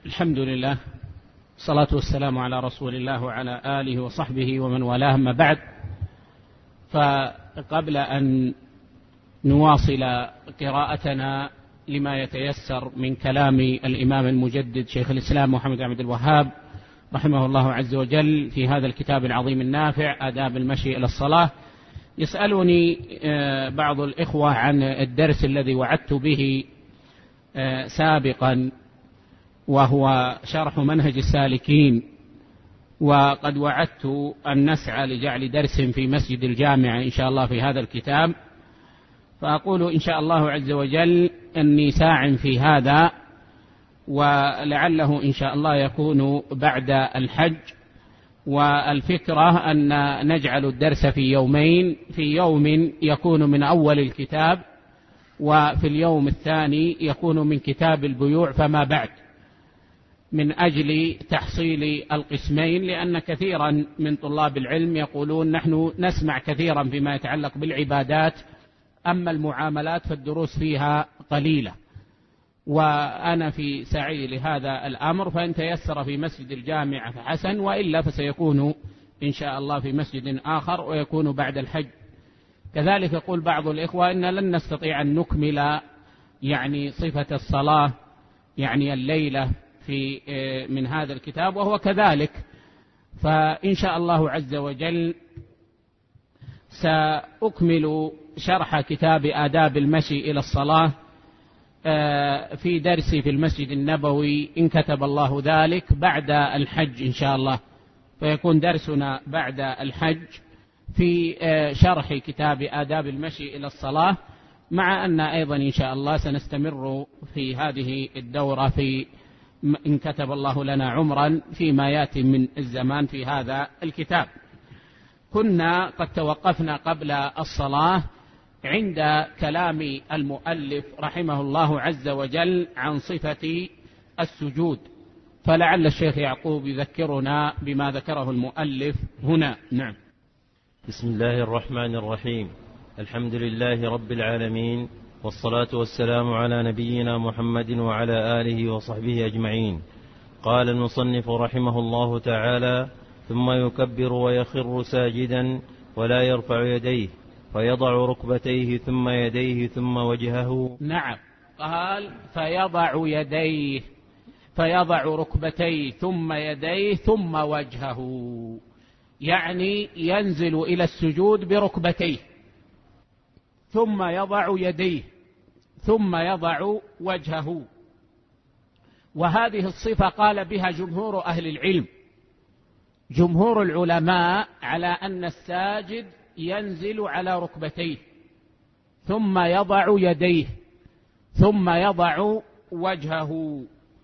الحمد لله، الصلاة والسلام على رسول الله وعلى آله وصحبه ومن والاه، أما بعد. فقبل أن نواصل قراءتنا لما يتيسر من كلام الإمام المجدد شيخ الإسلام محمد بن عبد الوهاب رحمه الله عز وجل في هذا الكتاب العظيم النافع آداب المشي إلى الصلاة، يسألني بعض الإخوة عن الدرس الذي وعدت به سابقا، وهو شرح منهج السالكين، وقد وعدت أن نسعى لجعل درس في مسجد الجامعة إن شاء الله في هذا الكتاب، فأقول إن شاء الله عز وجل أني ساع في هذا، ولعله إن شاء الله يكون بعد الحج. والفكرة أن نجعل الدرس في يومين، في يوم يكون من أول الكتاب، وفي اليوم الثاني يكون من كتاب البيوع فما بعد، من أجل تحصيل القسمين، لأن كثيرا من طلاب العلم يقولون نحن نسمع كثيرا فيما يتعلق بالعبادات، أما المعاملات فالدروس فيها قليلة، وأنا في سعي لهذا الأمر، فإن تيسر في مسجد الجامعة فحسن، وإلا فسيكون إن شاء الله في مسجد آخر ويكون بعد الحج. كذلك يقول بعض الإخوة إن لن نستطيع أن نكمل يعني صفة الصلاة يعني الليلة في من هذا الكتاب، وهو كذلك. فإن شاء الله عز وجل سأكمل شرح كتاب آداب المشي إلى الصلاة في درسي في المسجد النبوي إن كتب الله ذلك بعد الحج إن شاء الله، فيكون درسنا بعد الحج في شرح كتاب آداب المشي إلى الصلاة، مع أن أيضا إن شاء الله سنستمر في هذه الدورة في إن كتب الله لنا عمرا فيما يأتي من الزمان في هذا الكتاب. كنا قد توقفنا قبل الصلاة عند كلام المؤلف رحمه الله عز وجل عن صفة السجود، فلعل الشيخ يعقوب يذكرنا بما ذكره المؤلف هنا. نعم. بسم الله الرحمن الرحيم. الحمد لله رب العالمين، والصلاة والسلام على نبينا محمد وعلى آله وصحبه أجمعين. قال المصنف رحمه الله تعالى: ثم يكبر ويخر ساجدا ولا يرفع يديه، فيضع ركبتيه ثم يديه ثم وجهه. نعم، قال فيضع يديه، فيضع ركبتيه ثم يديه ثم وجهه، يعني ينزل إلى السجود بركبتيه ثم يضع يديه ثم يضع وجهه. وهذه الصفة قال بها جمهور أهل العلم، جمهور العلماء على أن الساجد ينزل على ركبتيه ثم يضع يديه ثم يضع وجهه.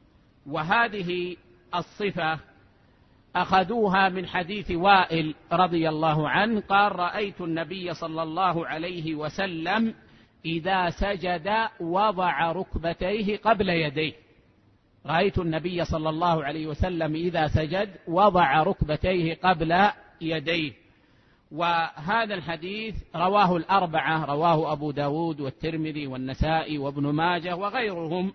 وهذه الصفة أخذوها من حديث وائل رضي الله عنه قال: رأيت النبي صلى الله عليه وسلم إذا سجد وضع ركبتيه قبل يديه. رأيت النبي صلى الله عليه وسلم إذا سجد وضع ركبتيه قبل يديه. وهذا الحديث رواه الأربعة، رواه أبو داود والترمذي والنسائي وابن ماجه وغيرهم،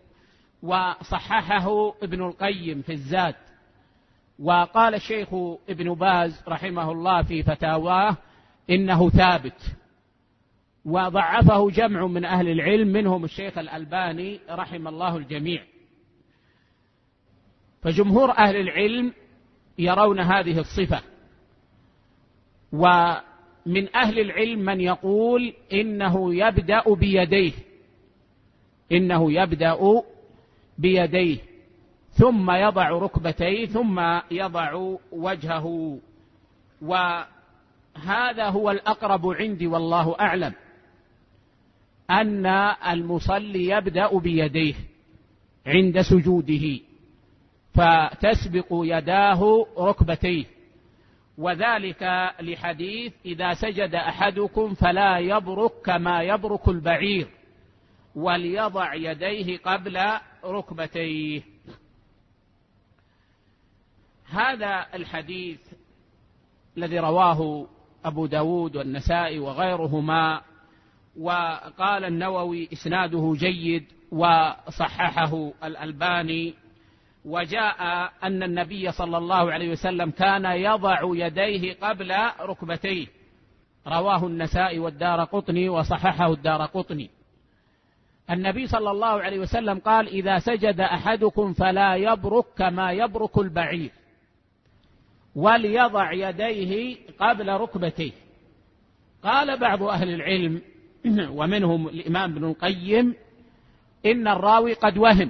وصححه ابن القيم في الزاد. وقال الشيخ ابن باز رحمه الله في فتاواه إنه ثابت، وضعفه جمع من أهل العلم منهم الشيخ الألباني رحم الله الجميع. فجمهور أهل العلم يرون هذه الصفة، ومن أهل العلم من يقول إنه يبدأ بيديه، إنه يبدأ بيديه ثم يضع ركبتيه ثم يضع وجهه. وهذا هو الأقرب عندي والله أعلم، أن المصلي يبدأ بيديه عند سجوده، فتسبق يداه ركبتيه، وذلك لحديث: إذا سجد أحدكم فلا يبرك كما يبرك البعير، وليضع يديه قبل ركبتيه. هذا الحديث الذي رواه أبو داود والنسائي وغيرهما، وقال النووي إسناده جيد وصححه الألباني، وجاء أن النبي صلى الله عليه وسلم كان يضع يديه قبل ركبتيه، رواه النسائي والدارقطني وصححه الدارقطني. النبي صلى الله عليه وسلم قال: إذا سجد أحدكم فلا يبرك كما يبرك البعير، وليضع يديه قبل ركبتيه. قال بعض أهل العلم ومنهم الإمام ابن القيم: إن الراوي قد وهم،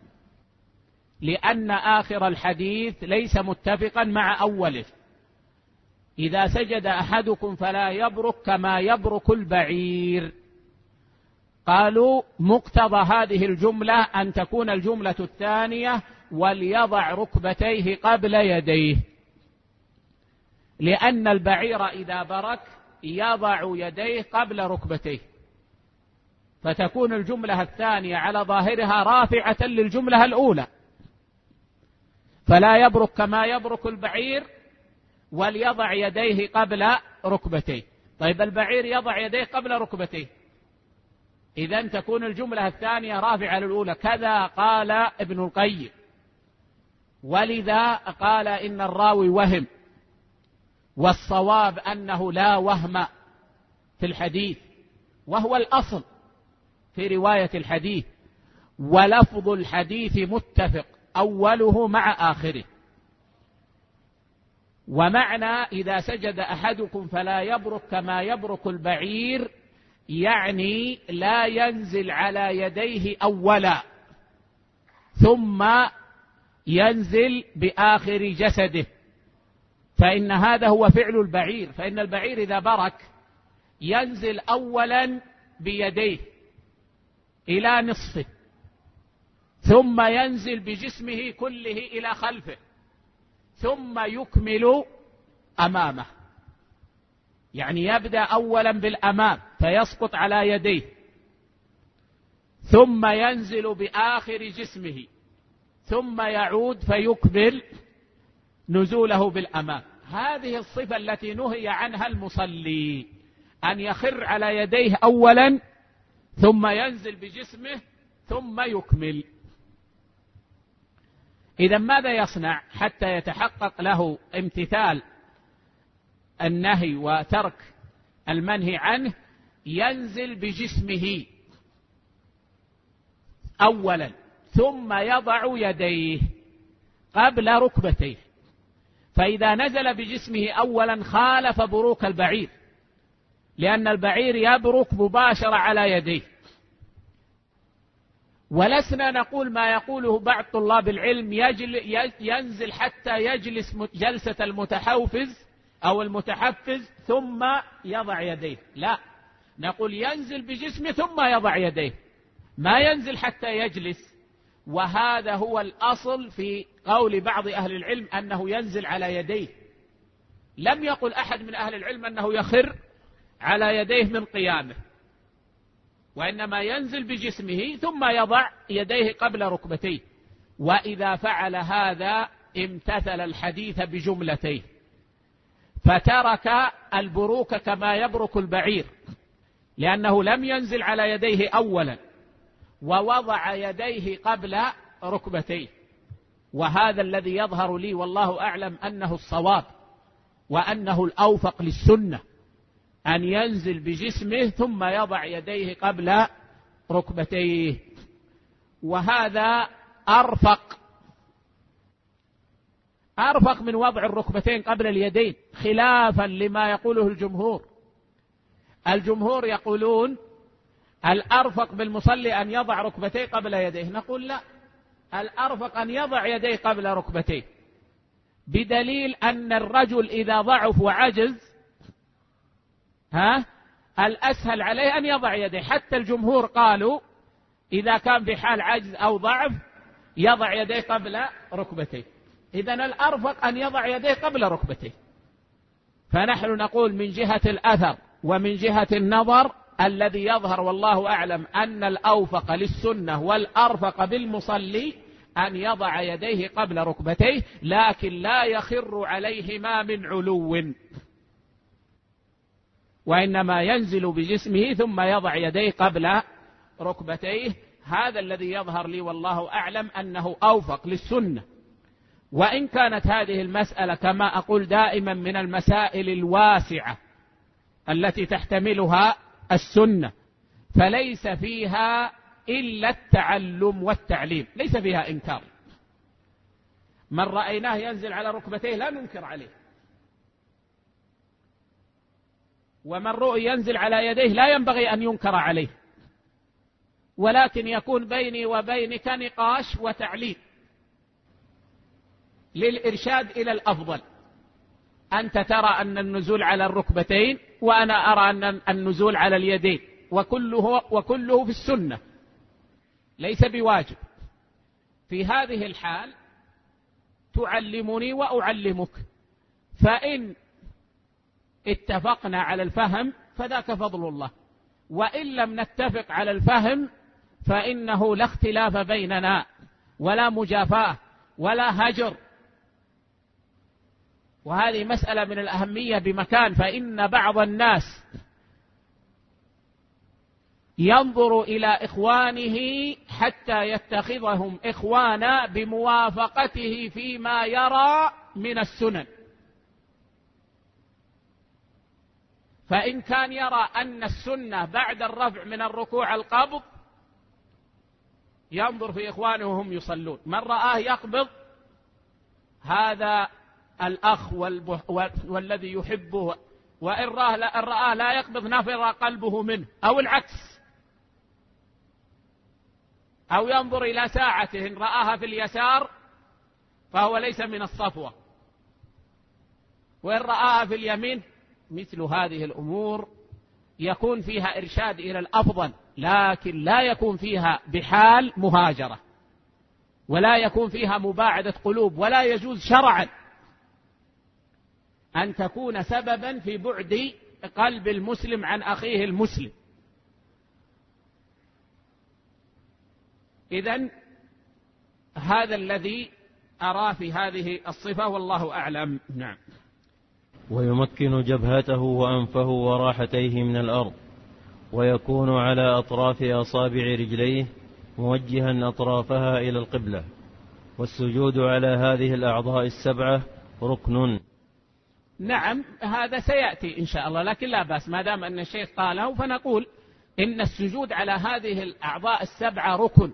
لأن آخر الحديث ليس متفقا مع أوله. إذا سجد أحدكم فلا يبرك كما يبرك البعير. قالوا مقتضى هذه الجملة أن تكون الجملة الثانية: وليضع ركبتيه قبل يديه، لأن البعير إذا برك يضع يديه قبل ركبتيه، فتكون الجملة الثانية على ظاهرها رافعة للجملة الأولى: فلا يبرك كما يبرك البعير وليضع يديه قبل ركبتيه. طيب البعير يضع يديه قبل ركبتيه، إذن تكون الجملة الثانية رافعة للأولى. كذا قال ابن القيم، ولذا قال إن الراوي وهم، والصواب أنه لا وهم في الحديث، وهو الأصل في رواية الحديث، ولفظ الحديث متفق أوله مع آخره. ومعنى إذا سجد أحدكم فلا يبرك كما يبرك البعير، يعني لا ينزل على يديه أولا ثم ينزل بآخر جسده، فإن هذا هو فعل البعير. فإن البعير إذا برك ينزل أولا بيديه إلى نصفه، ثم ينزل بجسمه كله إلى خلفه، ثم يكمل أمامه، يعني يبدأ أولا بالأمام فيسقط على يديه، ثم ينزل بآخر جسمه، ثم يعود فيكمل نزوله بالأمام. هذه الصفة التي نهي عنها المصلي، أن يخر على يديه أولا ثم ينزل بجسمه ثم يكمل. إذا ماذا يصنع حتى يتحقق له امتثال النهي وترك المنهي عنه؟ ينزل بجسمه أولا ثم يضع يديه قبل ركبتيه. فإذا نزل بجسمه أولا خالف بروك البعير، لأن البعير يبرك مباشرة على يديه. ولسنا نقول ما يقوله بعض طلاب العلم: ينزل حتى يجلس جلسة المتحوفز أو المتحفز ثم يضع يديه. لا، نقول ينزل بجسمه ثم يضع يديه، ما ينزل حتى يجلس. وهذا هو الأصل في قول بعض أهل العلم أنه ينزل على يديه. لم يقل أحد من أهل العلم أنه يخر على يديه من قيامه، وإنما ينزل بجسمه ثم يضع يديه قبل ركبتيه. وإذا فعل هذا امتثل الحديث بجملتيه، فترك البروك كما يبرك البعير، لأنه لم ينزل على يديه أولا، ووضع يديه قبل ركبتيه. وهذا الذي يظهر لي والله أعلم أنه الصواب، وأنه الأوفق للسنة، أن ينزل بجسمه ثم يضع يديه قبل ركبتيه. وهذا أرفق من وضع الركبتين قبل اليدين، خلافا لما يقوله الجمهور. الجمهور يقولون الأرفق بالمصلي أن يضع ركبتيه قبل يديه. نقول لا، الأرفق أن يضع يديه قبل ركبتيه، بدليل أن الرجل إذا ضعف وعجز الأسهل عليه أن يضع يديه. حتى الجمهور قالوا إذا كان في حال عجز أو ضعف يضع يديه قبل ركبتيه. إذن الأرفق أن يضع يديه قبل ركبتيه. فنحن نقول من جهة الأثر ومن جهة النظر الذي يظهر والله أعلم أن الأوفق للسنة والأرفق بالمصلي أن يضع يديه قبل ركبتيه، لكن لا يخر عليهما من علو، وإنما ينزل بجسمه ثم يضع يديه قبل ركبتيه. هذا الذي يظهر لي والله أعلم أنه أوفق للسنة. وإن كانت هذه المسألة كما أقول دائما من المسائل الواسعة التي تحتملها السنة، فليس فيها إلا التعلم والتعليم، ليس فيها إنكار. من رأيناه ينزل على ركبتيه لا ننكر عليه، ومن رؤي ينزل على يديه لا ينبغي أن ينكر عليه، ولكن يكون بيني وبينك نقاش وتعليم للإرشاد إلى الأفضل. أنت ترى أن النزول على الركبتين وأنا أرى أن النزول على اليدين، وكله في السنة ليس بواجب. في هذه الحال تعلمني وأعلمك، فإن اتفقنا على الفهم فذاك فضل الله، وإن لم نتفق على الفهم فإنه لا اختلاف بيننا ولا مجافاة ولا هجر. وهذه مسألة من الأهمية بمكان، فإن بعض الناس ينظر إلى إخوانه حتى يتخذهم إخوانا بموافقته فيما يرى من السنن، فإن كان يرى أن السنة بعد الرفع من الركوع القبض ينظر في إخوانه وهم يصلون، من رآه يقبض هذا الأخ والذي يحبه، وإن رآه لا يقبض نفر قلبه منه، أو العكس. أو ينظر إلى ساعته إن رآها في اليسار فهو ليس من الصفوة، وإن رآها في اليمين. مثل هذه الأمور يكون فيها إرشاد إلى الأفضل، لكن لا يكون فيها بحال مهاجرة، ولا يكون فيها مباعدة قلوب، ولا يجوز شرعا أن تكون سببا في بعد قلب المسلم عن أخيه المسلم. إذن هذا الذي أرى في هذه الصفة والله أعلم. نعم. ويمكن جبهته وأنفه وراحتيه من الأرض، ويكون على أطراف أصابع رجليه موجها أطرافها إلى القبلة. والسجود على هذه الأعضاء السبعة ركن. نعم، هذا سيأتي إن شاء الله، لكن لا بأس ما دام أن الشيخ قاله فنقول إن السجود على هذه الأعضاء السبعة ركن،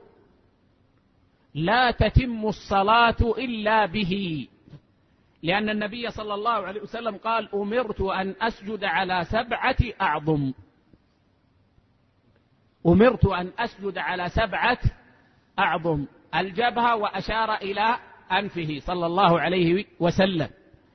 لا تتم الصلاة إلا به، لأن النبي صلى الله عليه وسلم قال: أمرت أن أسجد على 7 أعظم. أمرت أن أسجد على 7 أعظم، الجبهة، وأشار إلى أنفه صلى الله عليه وسلم،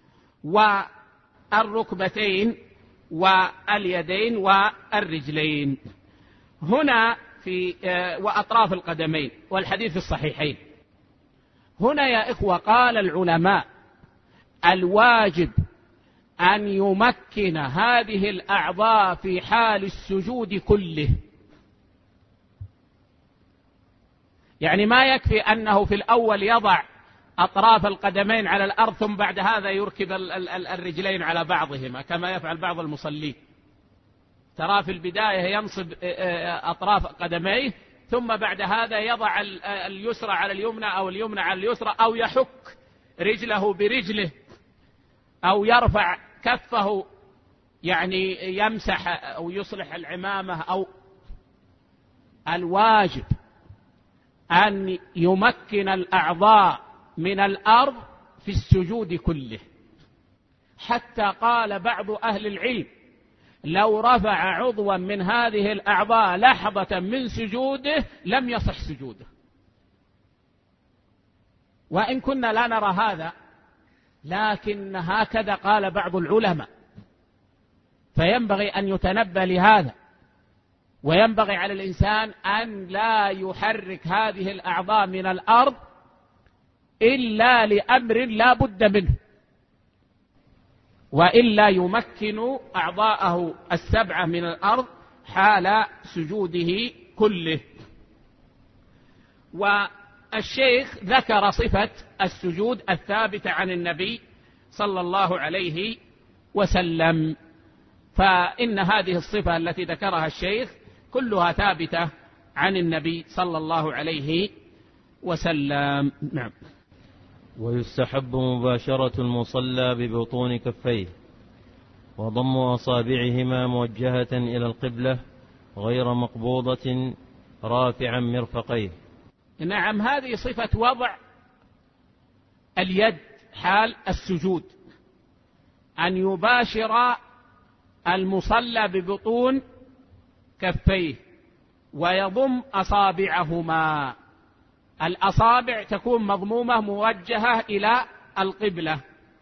والركبتين واليدين والرجلين هنا وأطراف القدمين، والحديث في الصحيحين. هنا يا إخوة قال العلماء: الواجب أن يمكن هذه الأعضاء في حال السجود كله، يعني ما يكفي أنه في الأول يضع أطراف القدمين على الأرض ثم بعد هذا يركب الرجلين على بعضهما كما يفعل بعض المصلين. ترى في البداية ينصب أطراف قدميه ثم بعد هذا يضع اليسرى على اليمنى أو اليمنى على اليسرى، أو يحك رجله برجله، أو يرفع كفه يعني يمسح أو يصلح العمامة. أو الواجب أن يمكن الأعضاء من الأرض في السجود كله، حتى قال بعض أهل العلم: لو رفع عضوا من هذه الأعضاء لحظة من سجوده لم يصح سجوده. وإن كنا لا نرى هذا، لكن هكذا قال بعض العلماء، فينبغي أن يتنبه لهذا، وينبغي على الإنسان أن لا يحرك هذه الأعضاء من الأرض إلا لأمر لا بد منه، وإلا يمكن أعضاءه السبعة من الأرض حال سجوده كله. والشيخ ذكر صفة السجود الثابتة عن النبي صلى الله عليه وسلم، فإن هذه الصفة التي ذكرها الشيخ كلها ثابتة عن النبي صلى الله عليه وسلم. نعم. ويستحب مباشرة المصلى ببطون كفيه وضم أصابعهما موجهة إلى القبلة غير مقبوضة رافعا مرفقيه. نعم، هذه صفة وضع اليد حال السجود، أن يباشر المصلى ببطون كفيه ويضم أصابعهما. الأصابع تكون مضمومة موجهة إلى القبلة،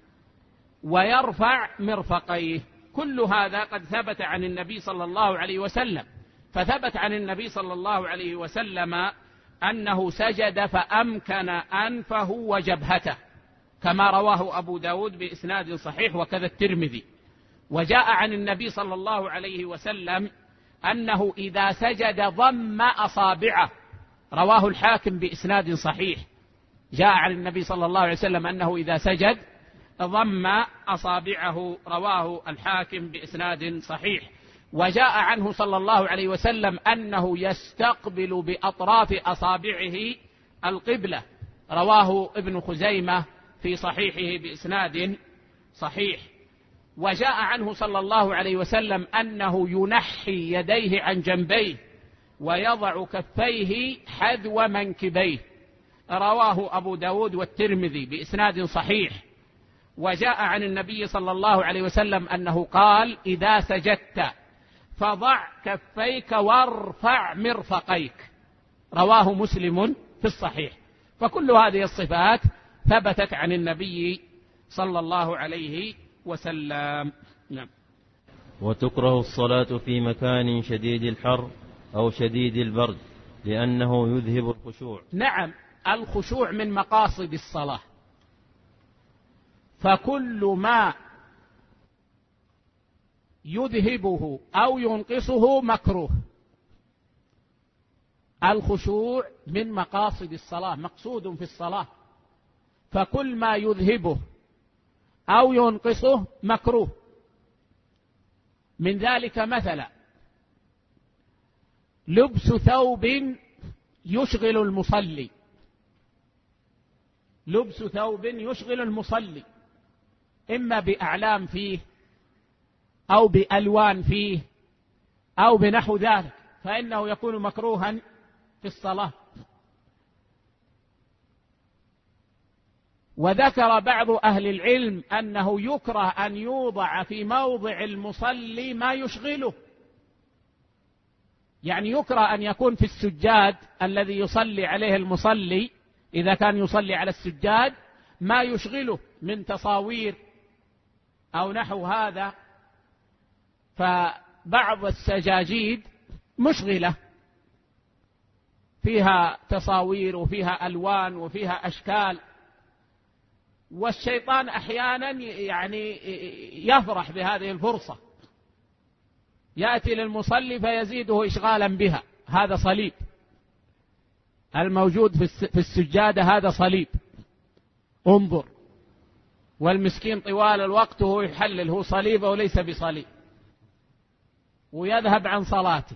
ويرفع مرفقيه. كل هذا قد ثبت عن النبي صلى الله عليه وسلم. فثبت عن النبي صلى الله عليه وسلم أنه سجد فأمكن أنفه وجبهته، كما رواه أبو داود بإسناد صحيح وكذا الترمذي. وجاء عن النبي صلى الله عليه وسلم أنه إذا سجد ضم أصابعه، رواه الحاكم بإسناد صحيح. جاء عن النبي صلى الله عليه وسلم أنه إذا سجد ضم أصابعه، رواه الحاكم بإسناد صحيح. وجاء عنه صلى الله عليه وسلم أنه يستقبل بأطراف أصابعه القبلة، رواه ابن خزيمة في صحيحه بإسناد صحيح. وجاء عنه صلى الله عليه وسلم أنه ينحي يديه عن جنبيه ويضع كفيه حذو منكبيه، رواه أبو داود والترمذي بإسناد صحيح. وجاء عن النبي صلى الله عليه وسلم أنه قال: إذا سجدت فضع كفيك وارفع مرفقيك، رواه مسلم في الصحيح. فكل هذه الصفات ثبتت عن النبي صلى الله عليه وسلم. نعم. وتكره الصلاة في مكان شديد الحر أو شديد البرد لأنه يذهب الخشوع. نعم، الخشوع من مقاصد الصلاة، فكل ما يذهبه أو ينقصه مكروه. الخشوع من مقاصد الصلاة، مقصود في الصلاة، فكل ما يذهبه أو ينقصه مكروه. من ذلك مثلا لبس ثوب يشغل المصلي، لبس ثوب يشغل المصلي إما بأعلام فيه أو بألوان فيه أو بنحو ذلك، فإنه يكون مكروها في الصلاة. وذكر بعض أهل العلم أنه يكره أن يوضع في موضع المصلي ما يشغله، يعني يكره أن يكون في السجاد الذي يصلي عليه المصلي، إذا كان يصلي على السجاد، ما يشغله من تصاوير أو نحو هذا. فبعض السجاجيد مشغلة فيها تصاوير وفيها ألوان وفيها أشكال، والشيطان أحيانا يعني يفرح بهذه الفرصة، يأتي للمصلي فيزيده إشغالا بها. هذا صليب الموجود في السجادة، هذا صليب، انظر. والمسكين طوال الوقت هو يحلل هو صليب أو ليس بصليب، ويذهب عن صلاته.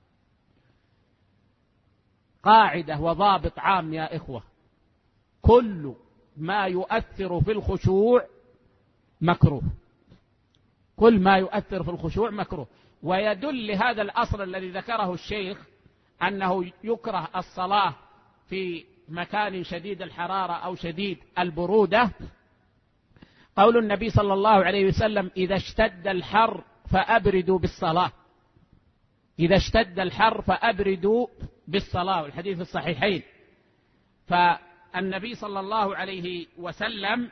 قاعدة وضابط عام يا إخوة: كل ما يؤثر في الخشوع مكروه، كل ما يؤثر في الخشوع مكروه. ويدل لهذا الأصل الذي ذكره الشيخ أنه يكره الصلاة في مكان شديد الحرارة أو شديد البرودة قول النبي صلى الله عليه وسلم: إذا اشتد الحر فأبردوا بالصلاة، إذا اشتد الحر فأبردوا بالصلاة، والحديث الصحيحين. فالنبي صلى الله عليه وسلم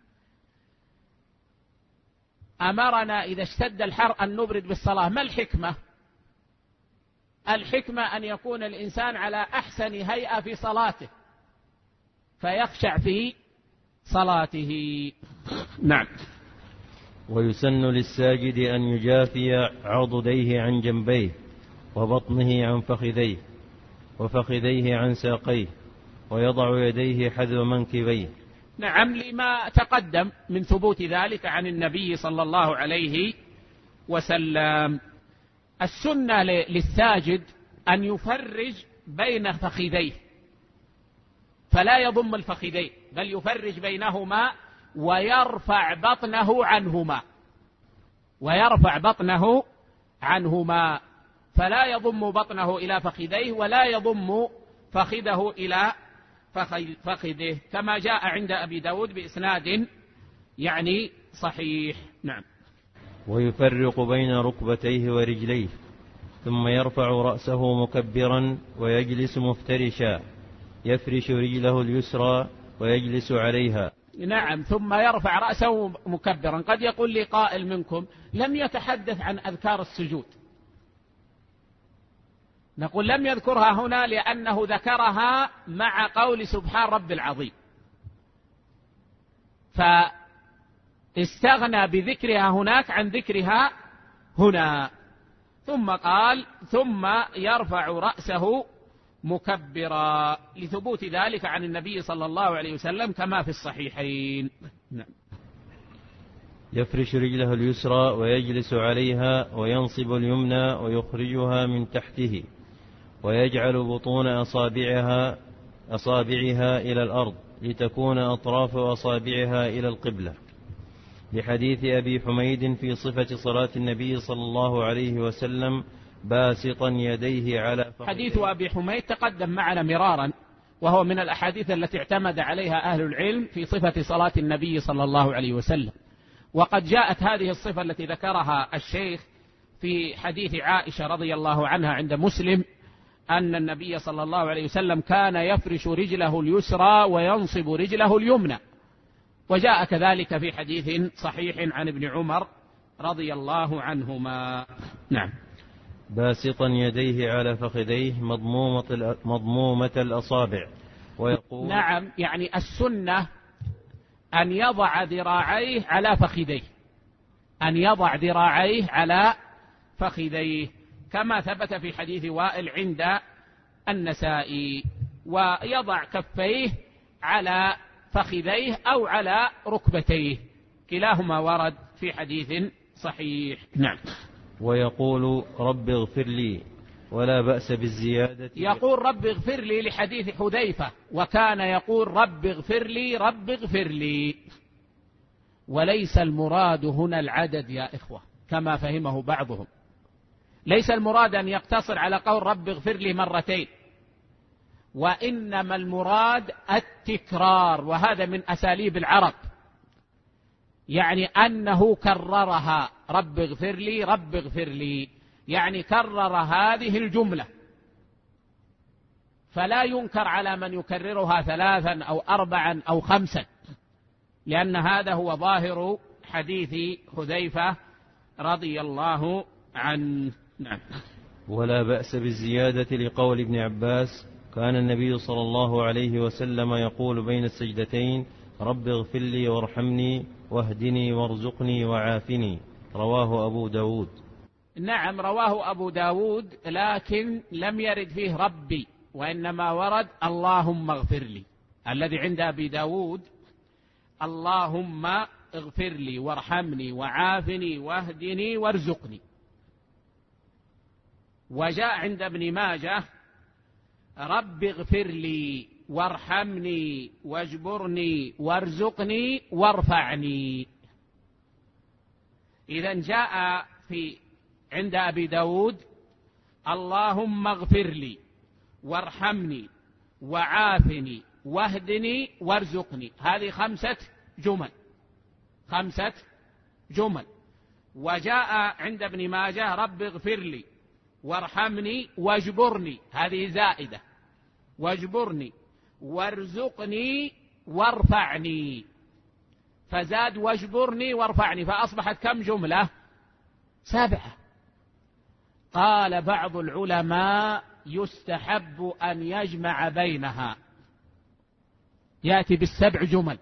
أمرنا إذا اشتد الحر أن نبرد بالصلاة. ما الحكمة؟ الحكمة أن يكون الإنسان على أحسن هيئة في صلاته فيخشع في صلاته. نعم. ويسن للساجد أن يجافي عضديه عن جنبيه، وبطنه عن فخذيه، وفخذيه عن ساقيه، ويضع يديه حذو منكبيه. نعم، لما تقدم من ثبوت ذلك عن النبي صلى الله عليه وسلم. السنة للساجد أن يفرج بين فخذيه، فلا يضم الفخذين بل يفرج بينهما ويرفع بطنه عنهما، ويرفع بطنه عنهما، فلا يضم بطنه إلى فخذيه ولا يضم فخذه إلى فخذه، كما جاء عند أبي داود بإسناد يعني صحيح. نعم. ويفرق بين ركبتيه ورجليه، ثم يرفع رأسه مكبرا ويجلس مفترشا، يفرش رجله اليسرى ويجلس عليها. نعم، ثم يرفع رأسه مكبرا. قد يقول لي قائل منكم لم يتحدث عن أذكار السجود، نقول لم يذكرها هنا لأنه ذكرها مع قول سبحان رب العظيم، فاستغنى بذكرها هناك عن ذكرها هنا. ثم قال ثم يرفع رأسه مكبرا، لثبوت ذلك عن النبي صلى الله عليه وسلم كما في الصحيحين. نعم. يفرش رجله اليسرى ويجلس عليها، وينصب اليمنى ويخرجها من تحته، ويجعل بطون أصابعها إلى الأرض لتكون أطراف أصابعها إلى القبلة، لحديث أبي حميد في صفة صلاة النبي صلى الله عليه وسلم باسطا يديه على فخذيه. حديث أبي حميد تقدم معنا مرارا، وهو من الأحاديث التي اعتمد عليها أهل العلم في صفة صلاة النبي صلى الله عليه وسلم. وقد جاءت هذه الصفة التي ذكرها الشيخ في حديث عائشة رضي الله عنها عند مسلم أن النبي صلى الله عليه وسلم كان يفرش رجله اليسرى وينصب رجله اليمنى، وجاء كذلك في حديث صحيح عن ابن عمر رضي الله عنهما. نعم. باسطا يديه على فخذيه مضمومة الأصابع، ويقول نعم، يعني السنة أن يضع ذراعيه على فخذيه، أن يضع ذراعيه على فخذيه كما ثبت في حديث وائل عند النسائي، ويضع كفيه على فخذيه أو على ركبتيه، كلاهما ورد في حديث صحيح. نعم. ويقول رب اغفر لي ولا بأس بالزيادة. يقول رب اغفر لي لحديث حذيفة، وكان يقول رب اغفر لي رب اغفر لي. وليس المراد هنا العدد يا إخوة كما فهمه بعضهم، ليس المراد أن يقتصر على قول رب اغفر لي مرتين، وإنما المراد التكرار، وهذا من أساليب العرب، يعني أنه كررها رب اغفر لي رب اغفر لي، يعني كرر هذه الجملة، فلا ينكر على من يكررها 3 أو 4 أو 5، لأن هذا هو ظاهر حديث حذيفة رضي الله عنه. نعم. ولا بأس بالزيادة لقول ابن عباس كان النبي صلى الله عليه وسلم يقول بين السجدتين رب اغفر لي وارحمني واهدني وارزقني وعافني، رواه أبو داود. نعم، رواه أبو داود، لكن لم يرد فيه ربي، وإنما ورد اللهم اغفر لي. الذي عند أبي داود اللهم اغفر لي وارحمني وعافني واهدني وارزقني. وجاء عند ابن ماجه رب اغفر لي وارحمني واجبرني وارزقني وارفعني. إذن جاء عند أبي داود اللهم اغفر لي وارحمني وعافني واهدني وارزقني، هذه 5 جمل. وجاء عند ابن ماجه رب اغفر لي وارحمني واجبرني، هذه زائدة، واجبرني وارزقني وارفعني، فزاد واجبرني وارفعني، فأصبحت كم جملة؟ 7. قال بعض العلماء يستحب أن يجمع بينها، يأتي بال7 جمل،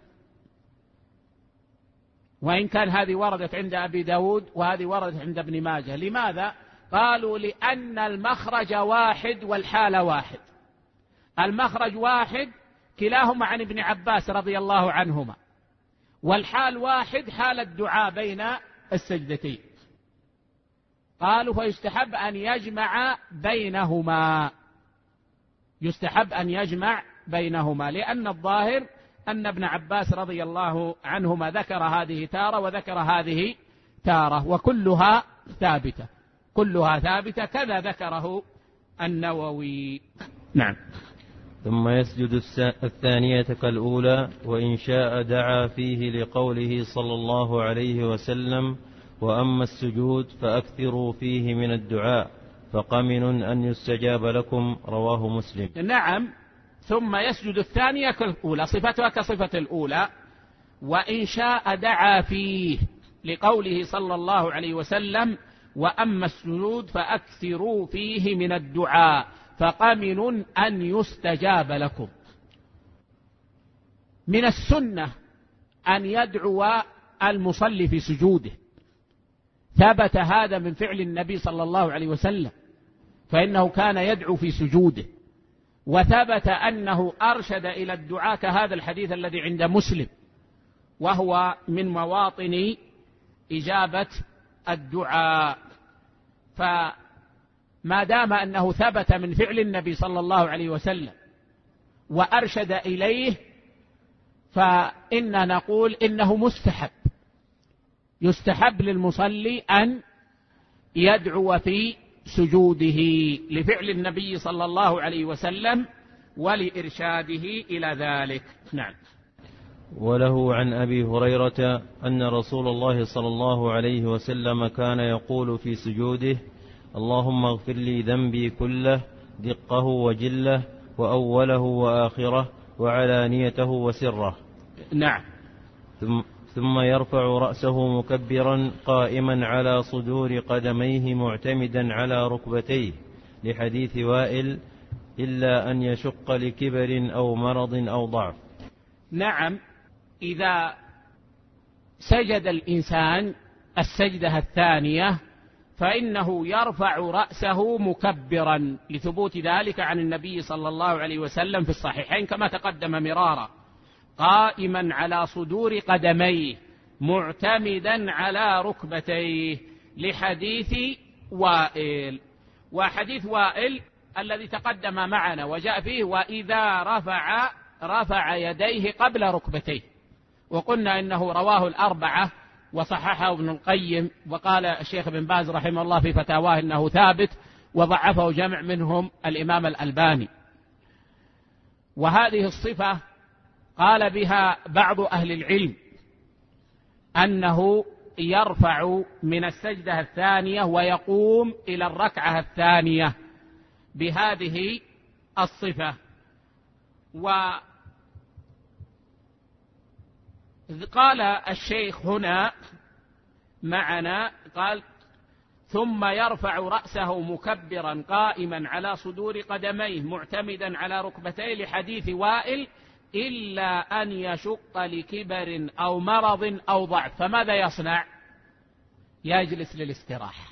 وإن كان هذه وردت عند أبي داود وهذه وردت عند ابن ماجه. لماذا؟ قالوا لأن المخرج واحد والحال واحد، المخرج واحد كلاهما عن ابن عباس رضي الله عنهما، والحال واحد حال الدعاء بين السجدتين. قالوا فيستحب أن يجمع بينهما، يستحب أن يجمع بينهما، لأن الظاهر أن ابن عباس رضي الله عنهما ذكر هذه تارة وذكر هذه تارة، وكلها ثابتة، كلها ثابتة، كذا ذكره النووي. نعم. ثم يسجد الثانية كالأولى، وإن شاء دعا فيه لقوله صلى الله عليه وسلم: وأما السجود فأكثروا فيه من الدعاء فقمن أن يستجاب لكم، رواه مسلم. نعم. ثم يسجد الثانية كالأولى، صفتها كصفة الأولى، وإن شاء دعا فيه لقوله صلى الله عليه وسلم: وأما السجود فأكثروا فيه من الدعاء فقمن أن يستجاب لكم. من السنة أن يدعو المصلي في سجوده، ثبت هذا من فعل النبي صلى الله عليه وسلم، فإنه كان يدعو في سجوده، وثبت أنه أرشد إلى الدعاء كهذا الحديث الذي عند مسلم، وهو من مواطن إجابة الدعاء. فما دام أنه ثبت من فعل النبي صلى الله عليه وسلم وأرشد إليه، فإننا نقول إنه مستحب، يستحب للمصلي أن يدعو في سجوده لفعل النبي صلى الله عليه وسلم ولإرشاده إلى ذلك. نعم. وله عن أبي هريرة أن رسول الله صلى الله عليه وسلم كان يقول في سجوده: اللهم اغفر لي ذنبي كله، دقه وجله، وأوله وآخره، وعلانيته وسره. نعم. ثم يرفع رأسه مكبرا قائما على صدور قدميه معتمدا على ركبتيه، لحديث وائل: إلا أن يشق لكبر أو مرض أو ضعف. نعم. إذا سجد الإنسان السجدة الثانية فإنه يرفع رأسه مكبرا، لثبوت ذلك عن النبي صلى الله عليه وسلم في الصحيحين كما تقدم مرارا: قائما على صدور قدميه معتمدا على ركبتيه، لحديث وائل. وحديث وائل الذي تقدم معنا وجاء فيه: وإذا رفع يديه قبل ركبتيه، وقلنا إنه رواه الأربعة وصححه ابن القيم، وقال الشيخ بن باز رحمه الله في فتاواه إنه ثابت، وضعفه جمع منهم الإمام الألباني. وهذه الصفة قال بها بعض أهل العلم أنه يرفع من السجدة الثانية ويقوم إلى الركعة الثانية بهذه الصفة. وقال الشيخ هنا معنا، قال: ثم يرفع رأسه مكبرا قائما على صدور قدميه معتمدا على ركبتيه، لحديث وائل: إلا أن يشق لكبر أو مرض أو ضعف. فماذا يصنع؟ يجلس للاستراحة،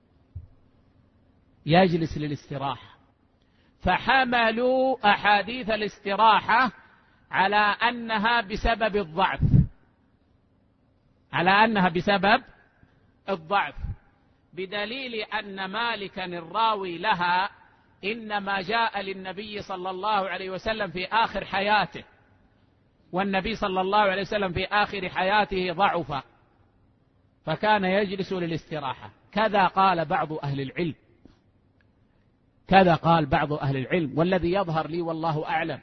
يجلس للاستراحة. فحملوا أحاديث الاستراحة على أنها بسبب الضعف، على أنها بسبب الضعف، بدليل أن مالكا الراوي لها إنما جاء للنبي صلى الله عليه وسلم في آخر حياته، والنبي صلى الله عليه وسلم في آخر حياته ضعف، فكان يجلس للاستراحة. كذا قال بعض أهل العلم، كذا قال بعض أهل العلم. والذي يظهر لي والله أعلم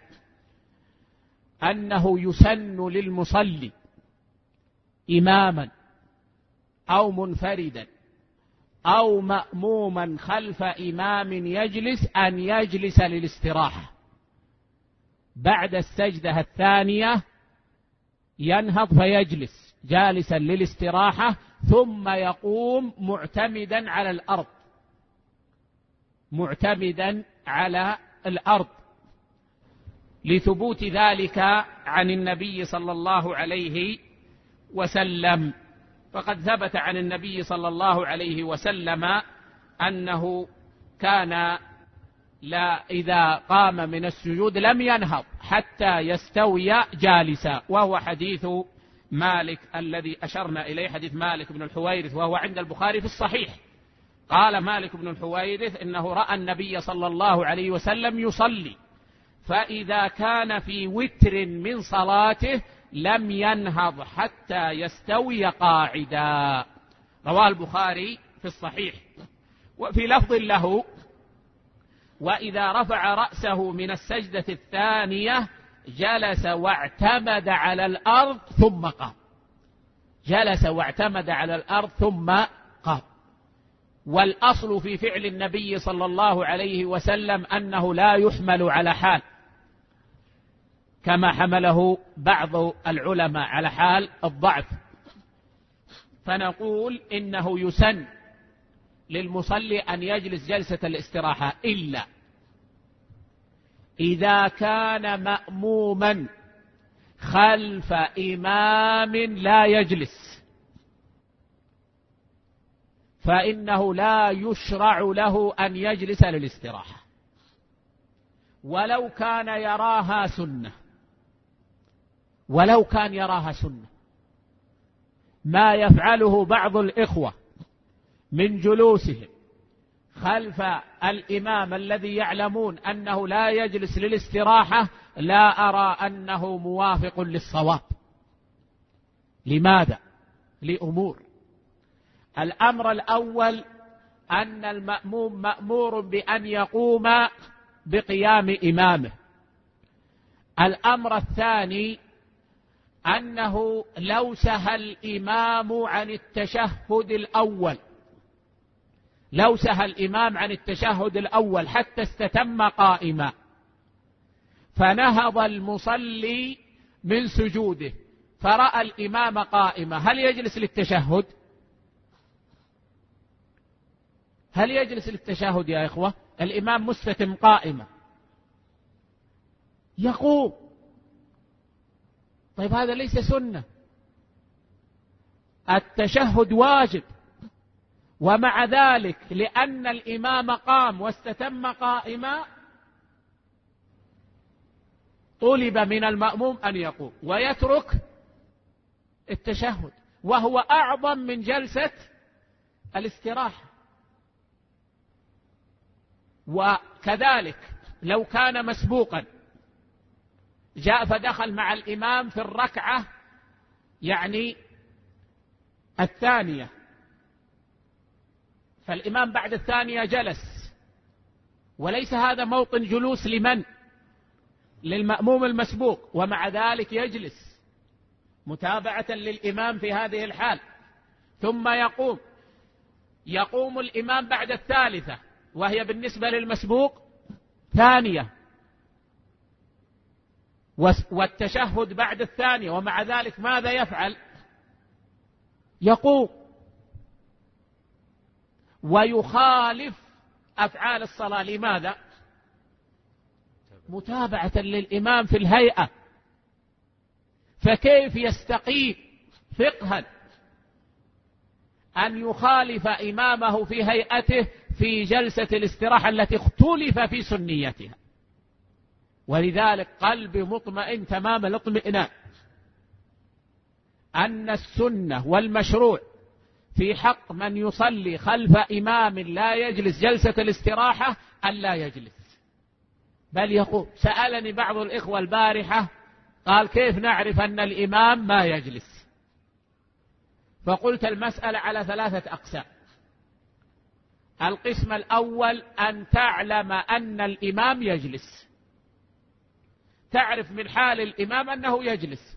أنه يسن للمصلي إماما أو منفردا أو مأموما خلف إمام يجلس أن يجلس للاستراحة، بعد السجدة الثانية ينهض فيجلس جالسا للاستراحة، ثم يقوم معتمدا على الأرض، معتمدا على الأرض، لثبوت ذلك عن النبي صلى الله عليه وسلم. فقد ثبت عن النبي صلى الله عليه وسلم أنه كان إذا قام من السجود لم ينهض حتى يستوي جالسا، وهو حديث مالك الذي أشرنا إليه، حديث مالك بن الحويرث، وهو عند البخاري في الصحيح، قال مالك بن الحويرث إنه رأى النبي صلى الله عليه وسلم يصلي، فإذا كان في وتر من صلاته لم ينهض حتى يستوي قاعدا. رواه البخاري في الصحيح. وفي لفظ له: وإذا رفع رأسه من السجدة الثانية جلس واعتمد على الأرض ثم قام. جلس واعتمد على الأرض ثم قام. والأصل في فعل النبي صلى الله عليه وسلم أنه لا يحمل على حال، كما حمله بعض العلماء على حال الضعف، فنقول إنه يسن للمصلي أن يجلس جلسة الاستراحة إلا إذا كان مأموما خلف إمام لا يجلس، فإنه لا يشرع له أن يجلس للاستراحة ولو كان يراها سنة. ولو كان يراها سنة، ما يفعله بعض الإخوة من جلوسهم خلف الإمام الذي يعلمون أنه لا يجلس للاستراحة، لا أرى أنه موافق للصواب. لماذا؟ لأمور. الأمر الأول أن المأموم مأمور بأن يقوم بقيام إمامه. الأمر الثاني أنه لو سهى الإمام عن التشهد الأول، لو سهى الإمام عن التشهد الأول حتى استتم قائما، فنهض المصلي من سجوده فرأى الإمام قائما، هل يجلس للتشهد؟ هل يجلس للتشهد يا إخوة؟ الإمام مستتم قائما، يقوم. طيب هذا ليس سنة، التشهد واجب، ومع ذلك لأن الإمام قام واستتم قائما طلب من المأموم أن يقوم ويترك التشهد، وهو أعظم من جلسة الاستراحة. وكذلك لو كان مسبوقا جاء فدخل مع الإمام في الركعة الثانية، فالإمام بعد الثانية جلس، وليس هذا موطن جلوس لمن؟ للمأموم المسبوق، ومع ذلك يجلس متابعة للإمام في هذه الحال، ثم يقوم الإمام بعد الثالثة وهي بالنسبة للمسبوق ثانية، والتشهد بعد الثانية، ومع ذلك ماذا يفعل؟ يقوم ويخالف أفعال الصلاة. لماذا؟ متابعة للإمام في الهيئة. فكيف يستقيم فقها أن يخالف إمامه في هيئته في جلسة الاستراحة التي اختلف في سنيتها؟ ولذلك قلبي مطمئن تمام الاطمئنان أن السنة والمشروع في حق من يصلي خلف إمام لا يجلس جلسة الاستراحة أن لا يجلس بل يقوم. سألني بعض الإخوة البارحة قال: كيف نعرف أن الإمام ما يجلس؟ فقلت المسألة على 3 أقسام. القسم الأول أن تعلم أن الإمام يجلس، تعرف من حال الإمام أنه يجلس،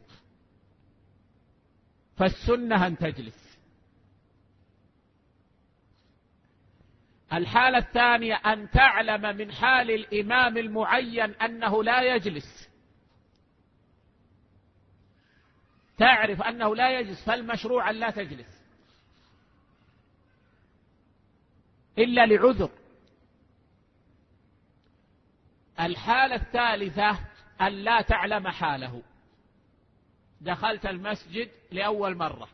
فالسنة أن تجلس. الحالة الثانية أن تعلم من حال الإمام المعين أنه لا يجلس، تعرف أنه لا يجلس، فالمشروع أن لا تجلس إلا لعذر. الحالة الثالثة أن لا تعلم حاله، دخلت المسجد لأول مرة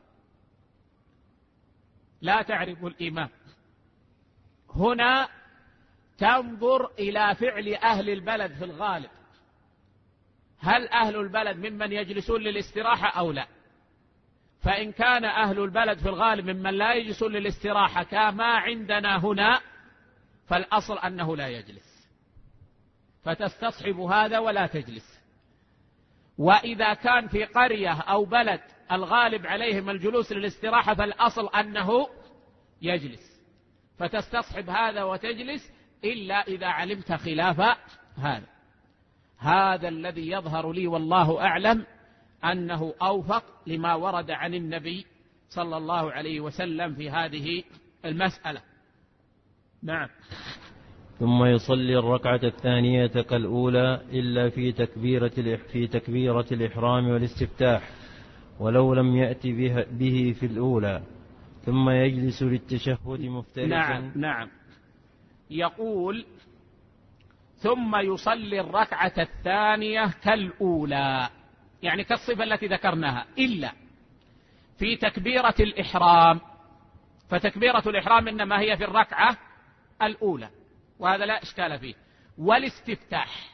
لا تعرف الإمام، هنا تنظر إلى فعل أهل البلد في الغالب، هل أهل البلد ممن يجلسون للاستراحة أو لا؟ فإن كان أهل البلد في الغالب ممن لا يجلسون للاستراحة كما عندنا هنا، فالأصل أنه لا يجلس، فتستصحب هذا ولا تجلس. وإذا كان في قرية أو بلد الغالب عليهم الجلوس للاستراحة، فالأصل أنه يجلس، فتستصحب هذا وتجلس، إلا إذا علمت خلاف هذا. هذا الذي يظهر لي والله أعلم أنه أوفق لما ورد عن النبي صلى الله عليه وسلم في هذه المسألة. نعم. ثم يصلي الركعة الثانية كالأولى إلا في تكبيرة الإحرام والاستفتاح، ولو لم يأتي به في الأولى، ثم يجلس للتشهد مفترشا. نعم. يقول ثم يصلي الركعة الثانية كالأولى، يعني كالصفة التي ذكرناها، إلا في تكبيرة الإحرام، فتكبيرة الإحرام إنما هي في الركعة الأولى، وهذا لا إشكال فيه، والاستفتاح،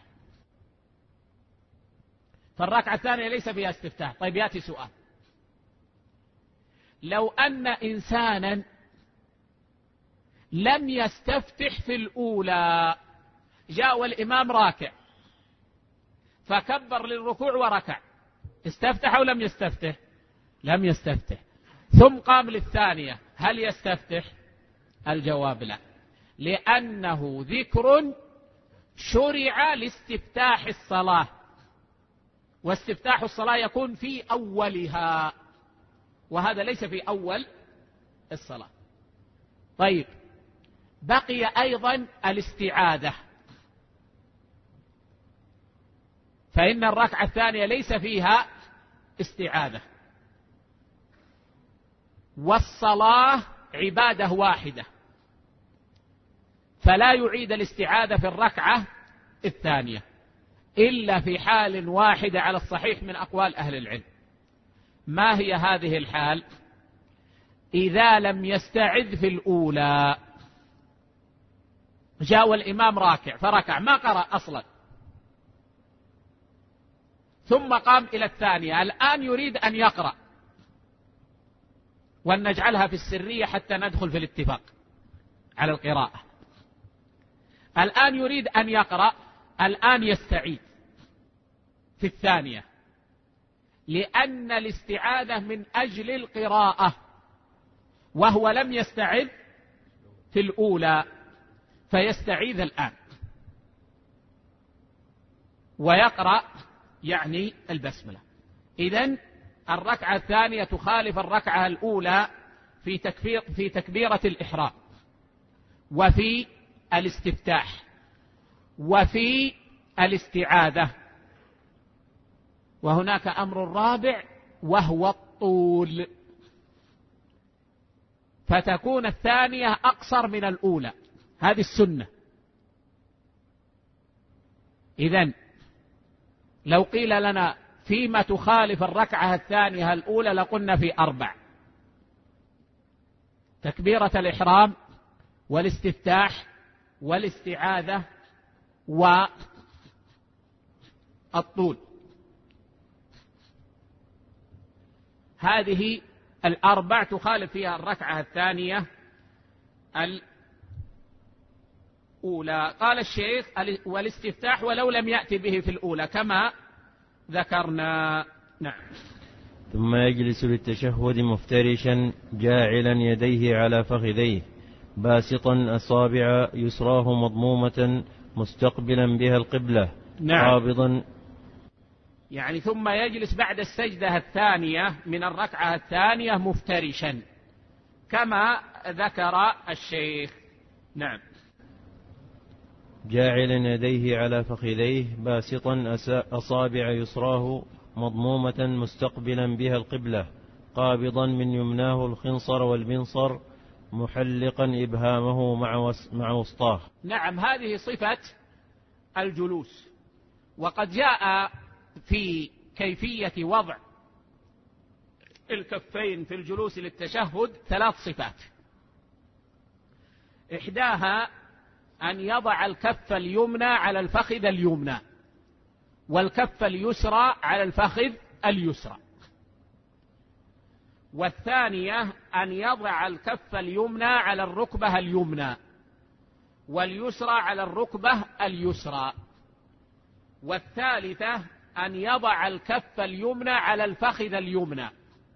فالركعة الثانية ليس فيها استفتاح. طيب يأتي سؤال: لو أن إنسانا لم يستفتح في الأولى، جاء والإمام راكع فكبر للركوع وركع، استفتح أو لم يستفتح؟ لم يستفتح. ثم قام للثانية، هل يستفتح؟ الجواب لا، لأنه ذكر شرع لاستفتاح الصلاة، واستفتاح الصلاة يكون في أولها، وهذا ليس في أول الصلاة. طيب، بقي أيضا الاستعاذة، فإن الركعة الثانية ليس فيها استعاذة، والصلاة عبادة واحدة، فلا يعيد الاستعاذة في الركعة الثانية إلا في حال واحدة على الصحيح من أقوال أهل العلم. ما هي هذه الحال؟ إذا لم يستعذ في الأولى، جاء والإمام راكع فركع ما قرأ أصلا، ثم قام إلى الثانية، الآن يريد أن يقرأ، ولنجعلها في السرية حتى ندخل في الاتفاق على القراءة. الآن يريد أن يقرأ، الآن يستعيذ في الثانية، لأن الاستعاذة من أجل القراءة، وهو لم يستعذ في الأولى، فيستعيذ الآن ويقرأ يعني البسملة. إذن الركعة الثانية تخالف الركعة الأولى في تكبيرة الإحرام، وفي الاستفتاح، وفي الاستعاذة. وهناك أمر رابع وهو الطول، فتكون الثانية أقصر من الأولى، هذه السنة. إذن لو قيل لنا فيما تخالف الركعة الثانية الأولى لقلنا في 4: تكبيرة الإحرام، والاستفتاح، والاستعاذة، والطول. هذه 4 تخالف فيها الركعة الثانية الأولى. قال الشيخ: والاستفتاح ولو لم يأتي به في الأولى كما ذكرنا. نعم. ثم يجلس للتشهد مفترشا جاعلا يديه على فخذيه، باسطا أصابع يسراه مضمومة مستقبلا بها القبلة. نعم. قابضا، يعني ثم يجلس بعد السجدة الثانية من الركعة الثانية مفترشا كما ذكر الشيخ. نعم. جاعلا يديه على فخذيه، باسطا أصابع يسراه مضمومة مستقبلا بها القبلة، قابضا من يمناه الخنصر والبنصر، محلقا إبهامه مع وسطاه. نعم، هذه صفة الجلوس. وقد جاء في كيفية وضع الكفين في الجلوس للتشهد 3 صفات: إحداها أن يضع الكف اليمنى على الفخذ اليمنى، والكف اليسرى على الفخذ اليسرى. والثانية أن يضع الكف اليمنى على الركبة اليمنى واليسرى على الركبة اليسرى. والثالثة أن يضع الكف اليمنى على الفخذ اليمنى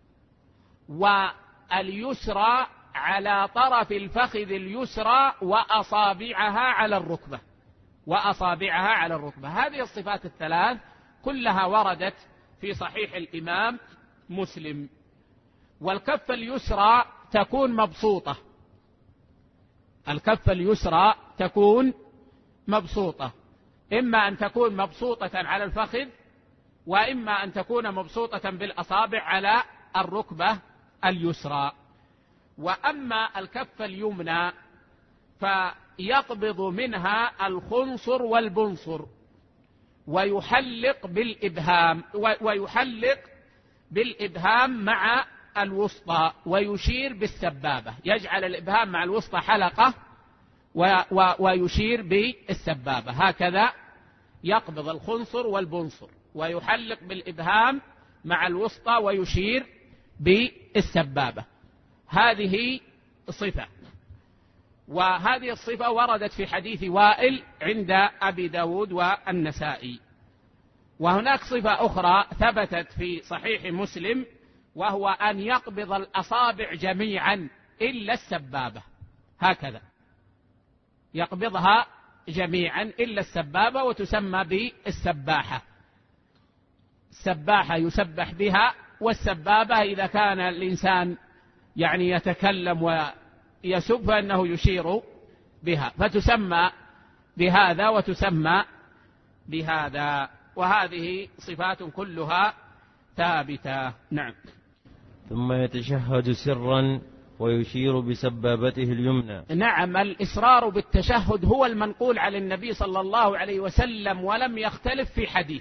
واليسرى على طرف الفخذ اليسرى وأصابعها على الركبة. هذه الصفات الثلاث كلها وردت في صحيح الإمام مسلم. والكف اليسرى تكون مبسوطة، الكف اليسرى تكون مبسوطة، إما أن تكون مبسوطة على الفخذ وإما أن تكون مبسوطة بالأصابع على الركبة اليسرى. وأما الكف اليمنى فيقبض منها الخنصر والبنصر ويحلق بالإبهام مع الوسطى ويشير بالسبابة، يجعل الإبهام مع الوسطى حلقة ويشير بالسبابة، هكذا يقبض الخنصر والبنصر ويحلق بالإبهام مع الوسطى ويشير بالسبابة. هذه صفة، وهذه الصفة وردت في حديث وائل عند أبي داود والنسائي. وهناك صفة أخرى ثبتت في صحيح مسلم، وهو أن يقبض الأصابع جميعا إلا السبابة، هكذا يقبضها جميعا إلا السبابة، وتسمى بالسباحة. السباحة يسبح بها، والسبابة إذا كان الإنسان يعني يتكلم ويسب فإنه يشير بها، فتسمى بهذا وتسمى بهذا. وهذه صفات كلها ثابتة. نعم. ثم يتشهد سرا ويشير بسبابته اليمنى. نعم، الإصرار بالتشهد هو المنقول عن النبي صلى الله عليه وسلم، ولم يختلف في حديث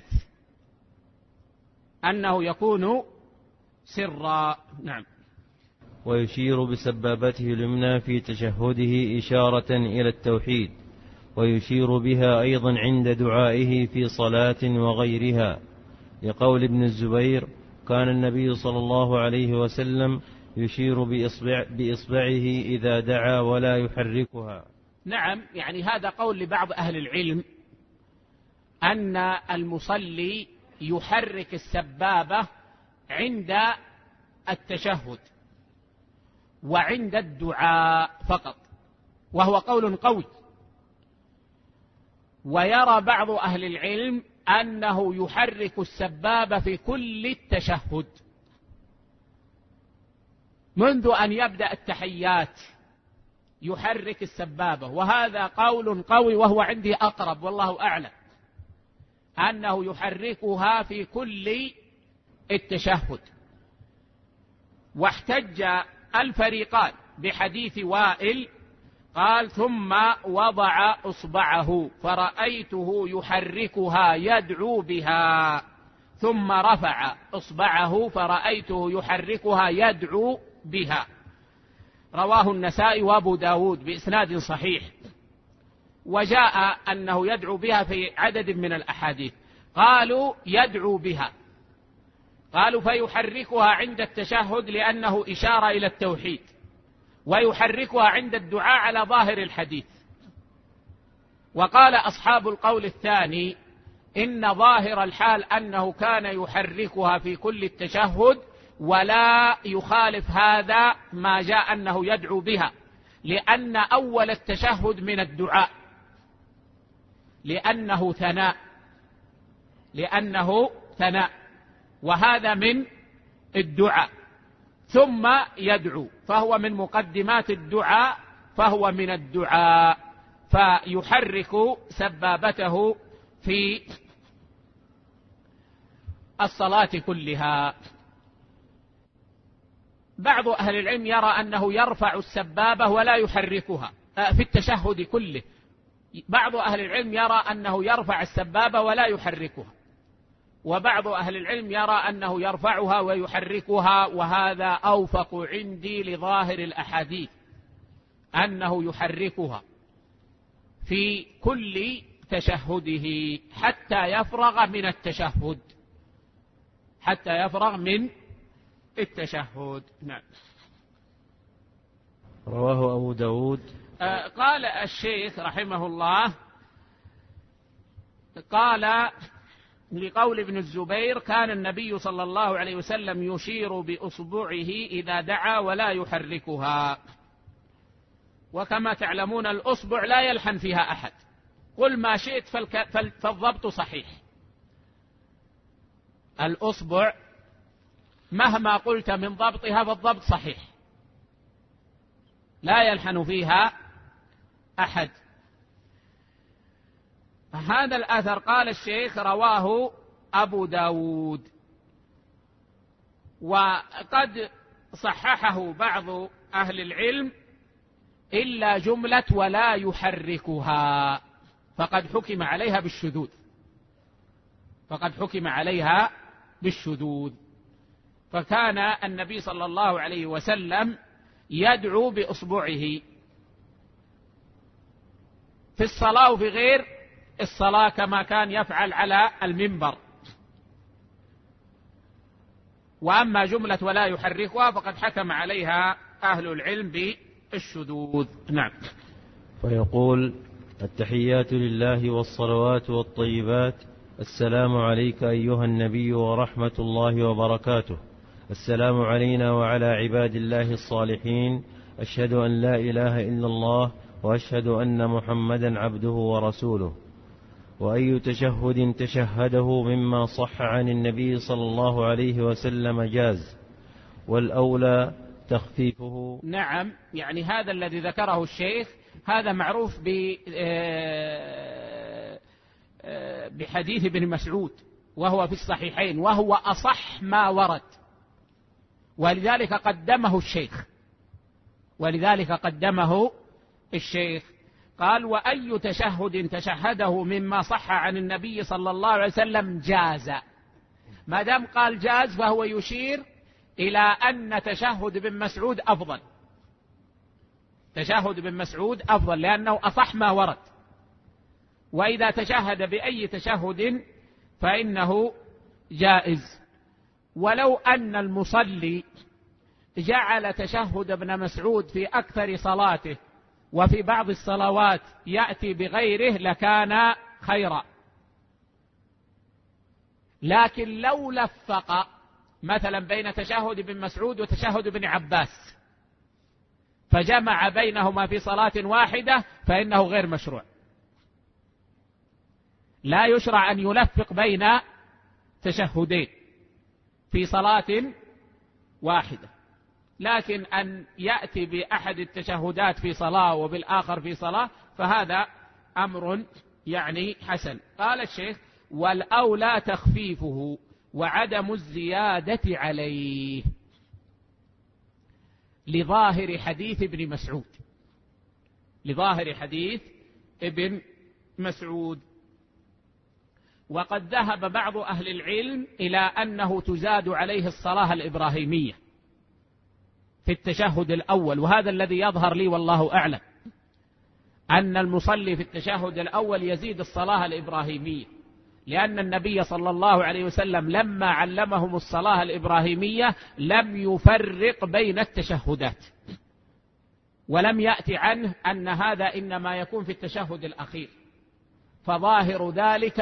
أنه يكون سرا. نعم. ويشير بسبابته اليمنى في تشهده إشارة إلى التوحيد، ويشير بها أيضا عند دعائه في صلاة وغيرها، لقول ابن الزبير: كان النبي صلى الله عليه وسلم يشير بإصبعه إذا دعا ولا يحركها. نعم، يعني هذا قول لبعض أهل العلم أن المصلي يحرك السبابة عند التشهد وعند الدعاء فقط، وهو قول قوي. ويرى بعض أهل العلم أنه يحرك السبابة في كل التشهد منذ أن يبدأ التحيات، يحرك السبابة، وهذا قول قوي وهو عندي أقرب والله أعلم، أنه يحركها في كل التشهد. واحتج الفريقان بحديث وائل قال: ثم وضع إصبعه فرأيته يحركها يدعو بها، ثم رفع إصبعه فرأيته يحركها يدعو بها. رواه النسائي وأبو داود بإسناد صحيح، وجاء أنه يدعو بها في عدد من الأحاديث. قالوا يدعو بها، قالوا فيحركها عند التشهد لأنه إشارة إلى التوحيد، ويحركها عند الدعاء على ظاهر الحديث. وقال أصحاب القول الثاني إن ظاهر الحال أنه كان يحركها في كل التشهد، ولا يخالف هذا ما جاء أنه يدعو بها، لأن أول التشهد من الدعاء، لأنه ثناء، وهذا من الدعاء، ثم يدعو، فهو من مقدمات الدعاء، فهو من الدعاء، فيحرك سبابته في الصلاة كلها. بعض أهل العلم يرى أنه يرفع السبابة ولا يحركها في التشهد كله، بعض أهل العلم يرى أنه يرفع السبابة ولا يحركها، وبعض أهل العلم يرى أنه يرفعها ويحركها، وهذا أوفق عندي لظاهر الأحاديث، أنه يحركها في كل تشهده حتى يفرغ من التشهد، حتى يفرغ من التشهد. نعم. رواه أبو داود. قال الشيخ رحمه الله، قال لقول ابن الزبير: كان النبي صلى الله عليه وسلم يشير بأصبعه إذا دعا ولا يحركها. وكما تعلمون الأصبع لا يلحن فيها أحد، قل ما شئت فالضبط صحيح. الأصبع مهما قلت من ضبطها فالضبط صحيح، لا يلحن فيها أحد. هذا الأثر قال الشيخ رواه أبو داود، وقد صححه بعض أهل العلم إلا جملة ولا يحركها، فقد حكم عليها بالشذوذ، فقد حكم عليها بالشذوذ. فكان النبي صلى الله عليه وسلم يدعو بإصبعه في الصلاة وفي غير الصلاة، كما كان يفعل على المنبر. وأما جملة ولا يحركها فقد حكم عليها أهل العلم بالشذوذ. نعم. فيقول: التحيات لله والصلوات والطيبات، السلام عليك أيها النبي ورحمة الله وبركاته، السلام علينا وعلى عباد الله الصالحين، أشهد أن لا إله إلا الله وأشهد أن محمدا عبده ورسوله. وأي تشهد تشهده مما صح عن النبي صلى الله عليه وسلم جاز، والأولى تخفيفه. نعم، يعني هذا الذي ذكره الشيخ هذا معروف بحديث ابن مسعود، وهو في الصحيحين، وهو أصح ما ورد، ولذلك قدمه الشيخ. قال: وأي تشهد تشهده مما صح عن النبي صلى الله عليه وسلم جاز. ما دام قال جاز فهو يشير إلى أن تشهد ابن مسعود أفضل، تشهد ابن مسعود أفضل لأنه أصح ما ورد. وإذا تشهد بأي تشهد فإنه جائز. ولو أن المصلي جعل تشهد ابن مسعود في أكثر صلاته وفي بعض الصلوات يأتي بغيره لكان خيرا، لكن لو لفق مثلا بين تشهد ابن مسعود وتشهد ابن عباس فجمع بينهما في صلاة واحدة فإنه غير مشروع. لا يشرع أن يلفق بين تشهدين في صلاة واحدة، لكن أن يأتي بأحد التشهدات في صلاة وبالآخر في صلاة فهذا أمر يعني حسن. قال الشيخ: والأولى تخفيفه وعدم الزيادة عليه، لظاهر حديث ابن مسعود، لظاهر حديث ابن مسعود. وقد ذهب بعض أهل العلم إلى أنه تزاد عليه الصلاة الإبراهيمية في التشهد الأول، وهذا الذي يظهر لي والله أعلم، أن المصلي في التشهد الأول يزيد الصلاة الإبراهيمية، لأن النبي صلى الله عليه وسلم لما علمهم الصلاة الإبراهيمية لم يفرق بين التشهدات، ولم يأتي عنه أن هذا إنما يكون في التشهد الأخير، فظاهر ذلك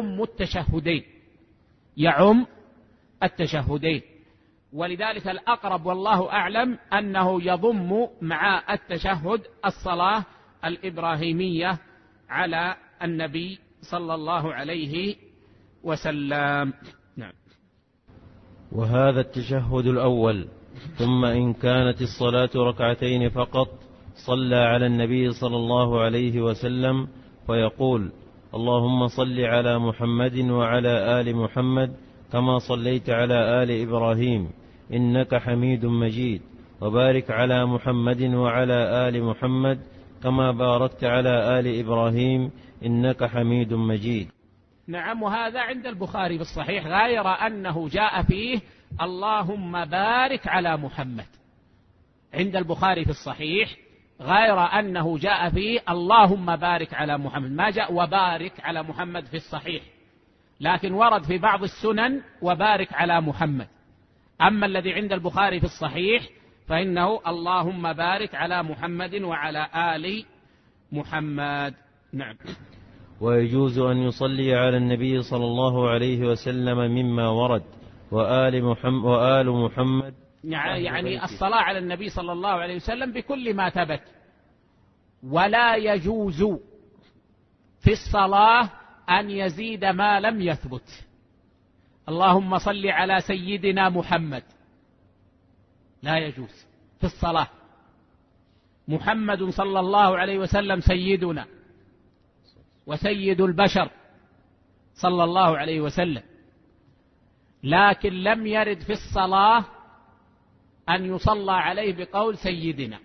يعم التشهدين. ولذلك الأقرب والله أعلم أنه يضم مع التشهد الصلاة الإبراهيمية على النبي صلى الله عليه وسلم. نعم. وهذا التشهد الأول. ثم إن كانت الصلاة ركعتين فقط صلى على النبي صلى الله عليه وسلم فيقول: اللهم صل على محمد وعلى آل محمد كما صليت على آل إبراهيم إنك حميد مجيد، وبارك على محمد وعلى آل محمد كما باركت على آل إبراهيم إنك حميد مجيد. نعم. وهذا عند البخاري في الصحيح، غير أنه جاء فيه اللهم بارك على محمد، عند البخاري في الصحيح، غير أنه جاء فيه اللهم بارك على محمد، ما جاء وبارك على محمد في الصحيح، لكن ورد في بعض السنن وبارك على محمد. أما الذي عند البخاري في الصحيح فإنه اللهم بارك على محمد وعلى آل محمد. نعم. ويجوز أن يصلي على النبي صلى الله عليه وسلم مما ورد وآل محمد يعني الصلاة على النبي صلى الله عليه وسلم بكل ما ثبت. ولا يجوز في الصلاة أن يزيد ما لم يثبت. اللهم صل على سيدنا محمد، لا يجوز في الصلاة. محمد صلى الله عليه وسلم سيدنا وسيد البشر صلى الله عليه وسلم، لكن لم يرد في الصلاة أن يصلى عليه بقول سيدنا،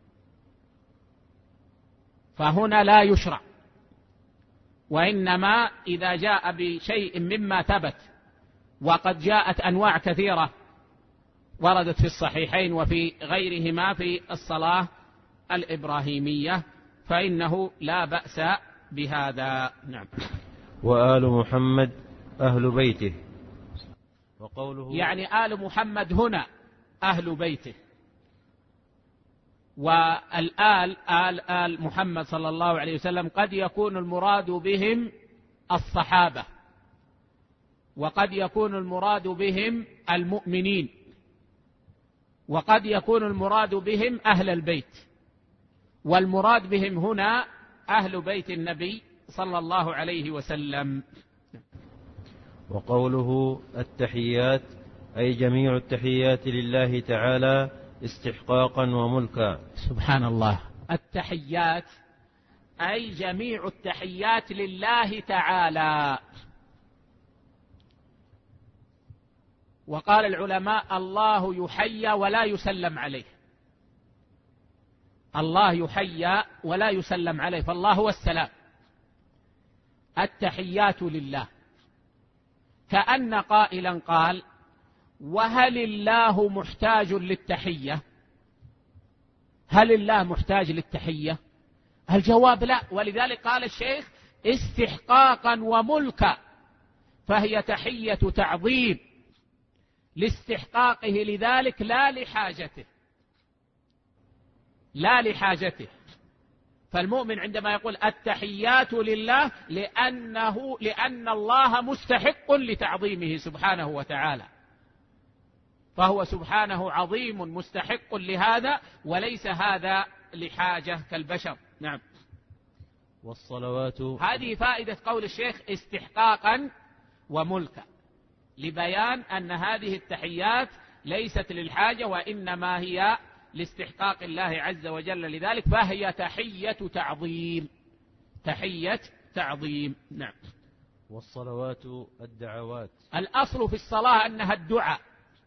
فهنا لا يشرع. وإنما إذا جاء بشيء مما ثبت، وقد جاءت أنواع كثيرة وردت في الصحيحين وفي غيرهما في الصلاة الإبراهيمية، فإنه لا بأس بهذا. نعم. وآل محمد أهل بيته، وقوله يعني آل محمد هنا أهل بيته. والآل آل محمد صلى الله عليه وسلم قد يكون المراد بهم الصحابة، وقد يكون المراد بهم المؤمنين، وقد يكون المراد بهم أهل البيت، والمراد بهم هنا أهل بيت النبي صلى الله عليه وسلم. وقوله التحيات أي جميع التحيات لله تعالى استحقاقا وملكا. سبحان الله. التحيات أي جميع التحيات لله تعالى. وقال العلماء الله يحيى ولا يسلم عليه. الله يحيى ولا يسلم عليه، فالله هو السلام. التحيات لله، كأن قائلا قال وهل الله محتاج للتحية؟ هل الله محتاج للتحية؟ الجواب لا. ولذلك قال الشيخ استحقاقا وملكا، فهي تحية تعظيم لاستحقاقه لذلك لا لحاجته، لا لحاجته. فالمؤمن عندما يقول التحيات لله لأن الله مستحق لتعظيمه سبحانه وتعالى، فهو سبحانه عظيم مستحق لهذا، وليس هذا لحاجة كالبشر. نعم. والصلوات، هذه فائدة قول الشيخ استحقاقا وملكا، لبيان أن هذه التحيات ليست للحاجة وإنما هي لاستحقاق الله عز وجل لذلك، فهي تحية تعظيم، تحية تعظيم. نعم. والصلوات الدعوات، الأصل في الصلاة أنها الدعاء،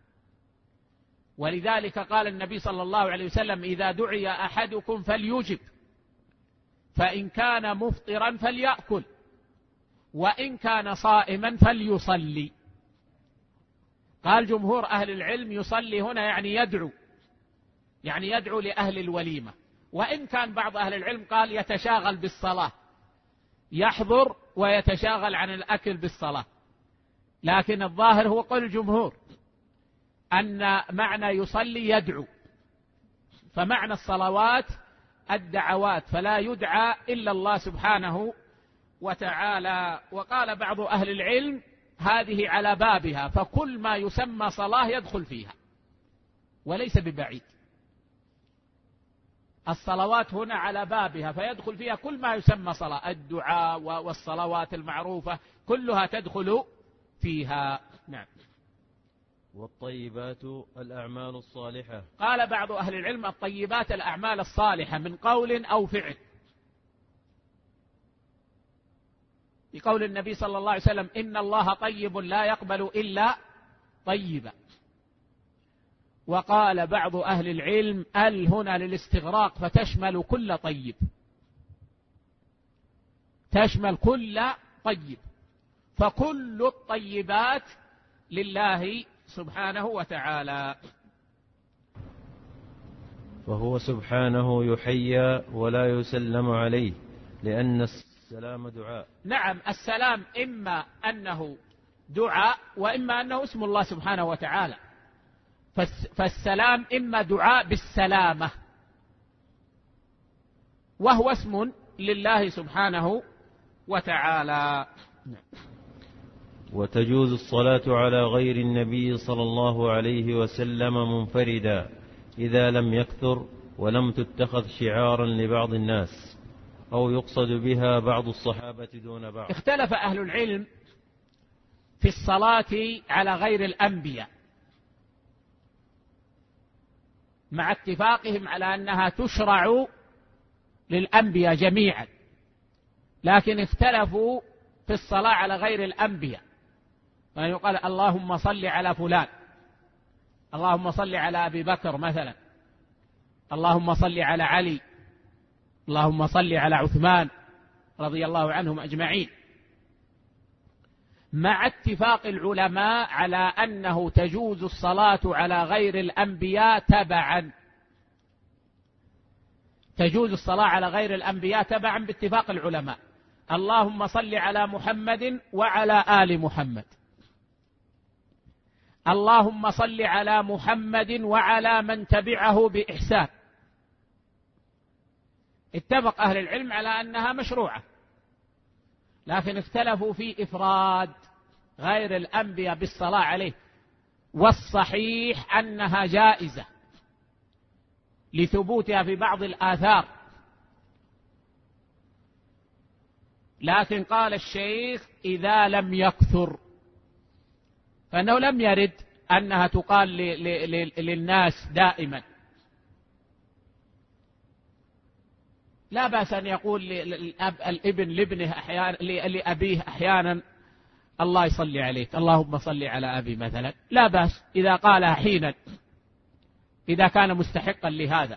ولذلك قال النبي صلى الله عليه وسلم إذا دعي أحدكم فليجب، فإن كان مفطرا فليأكل، وإن كان صائما فليصلي. قال جمهور أهل العلم يصلي هنا يعني يدعو، يعني يدعو لأهل الوليمة. وإن كان بعض أهل العلم قال يتشاغل بالصلاة، يحضر ويتشاغل عن الأكل بالصلاة، لكن الظاهر هو قول الجمهور أن معنى يصلي يدعو، فمعنى الصلوات الدعوات، فلا يدعى إلا الله سبحانه وتعالى. وقال بعض أهل العلم هذه على بابها، فكل ما يسمى صلاة يدخل فيها وليس ببعيد. الصلوات هنا على بابها فيدخل فيها كل ما يسمى صلاة، الدعاء والصلوات المعروفة كلها تدخل فيها. نعم. والطيبات الأعمال الصالحة، قال بعض أهل العلم الطيبات الأعمال الصالحة من قول أو فعل، بقول النبي صلى الله عليه وسلم إن الله طيب لا يقبل إلا طيبا. وقال بعض أهل العلم هنا للاستغراق فتشمل كل طيب، تشمل كل طيب، فكل الطيبات لله سبحانه وتعالى. فهو سبحانه يحيى ولا يسلم عليه لأن السلام دعاء. نعم، السلام إما أنه دعاء وإما أنه اسم الله سبحانه وتعالى، فالسلام إما دعاء بالسلامة، وهو اسم لله سبحانه وتعالى. وتجوز الصلاة على غير النبي صلى الله عليه وسلم منفردا إذا لم يكثر ولم تتخذ شعارا لبعض الناس أو يقصد بها بعض الصحابة دون بعض. اختلف أهل العلم في الصلاة على غير الأنبياء، مع اتفاقهم على أنها تشرع للأنبياء جميعا، لكن اختلفوا في الصلاة على غير الأنبياء، فيقال اللهم صل على فلان، اللهم صل على أبي بكر مثلا، اللهم صل على علي، اللهم صل على عثمان رضي الله عنهم أجمعين، مع اتفاق العلماء على أنه تجوز الصلاة على غير الأنبياء تبعا، تجوز الصلاة على غير الأنبياء تبعا باتفاق العلماء. اللهم صل على محمد وعلى آل محمد، اللهم صل على محمد وعلى من تبعه بإحسان. اتفق أهل العلم على أنها مشروعة، لكن اختلفوا في إفراد غير الأنبياء بالصلاة عليه، والصحيح أنها جائزة لثبوتها في بعض الآثار، لكن قال الشيخ إذا لم يكثر، فإنه لم يرد أنها تقال للناس دائما. لا بأس أن يقول الابن لابنه أحيانا، لأبيه أحيانا الله يصلي عليك، اللهم صل على أبي مثلا، لا بأس إذا قالها حينا إذا كان مستحقا لهذا.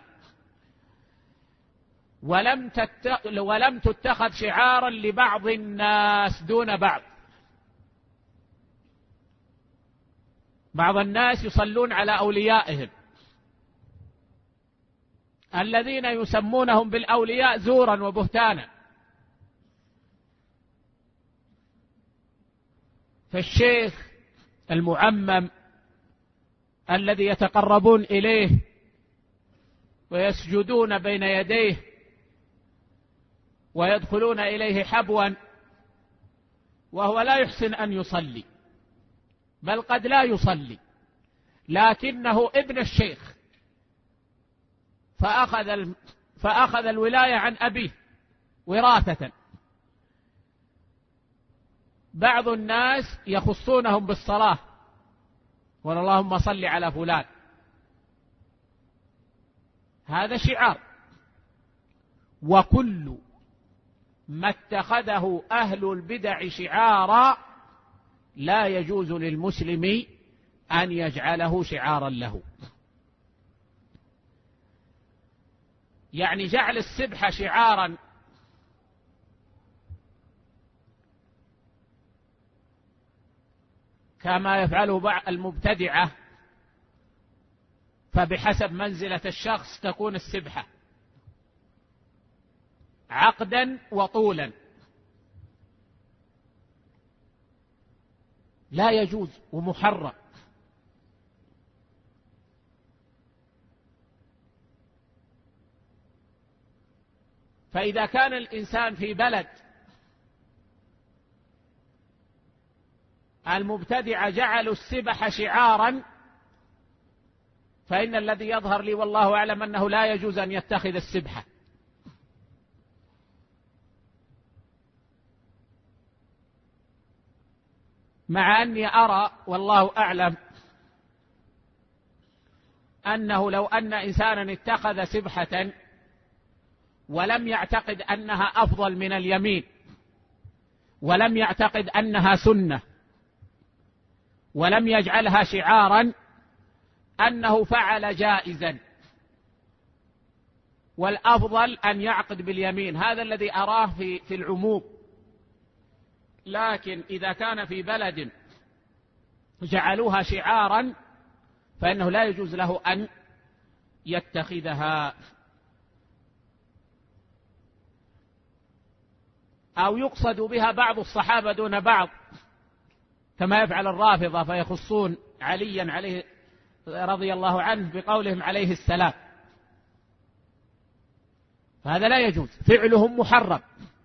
ولم تتخذ شعارا لبعض الناس دون بعض. بعض الناس يصلون على أوليائهم الذين يسمونهم بالأولياء زورا وبهتانا، فالشيخ المعمم الذي يتقربون إليه ويسجدون بين يديه ويدخلون إليه حبوا وهو لا يحسن أن يصلي، بل قد لا يصلي، لكنه ابن الشيخ فأخذ الولاية عن أبيه وراثة. بعض الناس يخصونهم بالصلاة، اللهم صل على فلان، هذا شعار. وكل ما اتخذه أهل البدع شعارا لا يجوز للمسلم أن يجعله شعارا له. يعني جعل السبحة شعارا كما يفعله بعض المبتدعة، فبحسب منزلة الشخص تكون السبحة عقدا وطولا، لا يجوز ومحرم. فإذا كان الإنسان في بلد المبتدع جعلوا السبح شعارا، فإن الذي يظهر لي والله أعلم أنه لا يجوز أن يتخذ السبحة. مع أني أرى والله أعلم أنه لو أن إنسانا اتخذ سبحة ولم يعتقد أنها أفضل من اليمين، ولم يعتقد أنها سنة، ولم يجعلها شعارا، أنه فعل جائزا، والأفضل أن يعقد باليمين. هذا الذي أراه في العموم. لكن إذا كان في بلد جعلوها شعارا فإنه لا يجوز له أن يتخذها. أو يقصد بها بعض الصحابة دون بعض، كما يفعل الرافضة فيخصون عليا عليه رضي الله عنه بقولهم عليه السلام، فهذا لا يجوز، فعلهم محرم،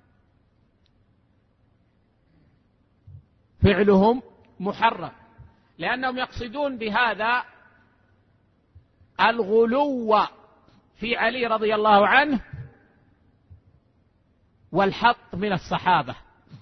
فعلهم محرم، لأنهم يقصدون بهذا الغلو في علي رضي الله عنه والحط من الصحابة،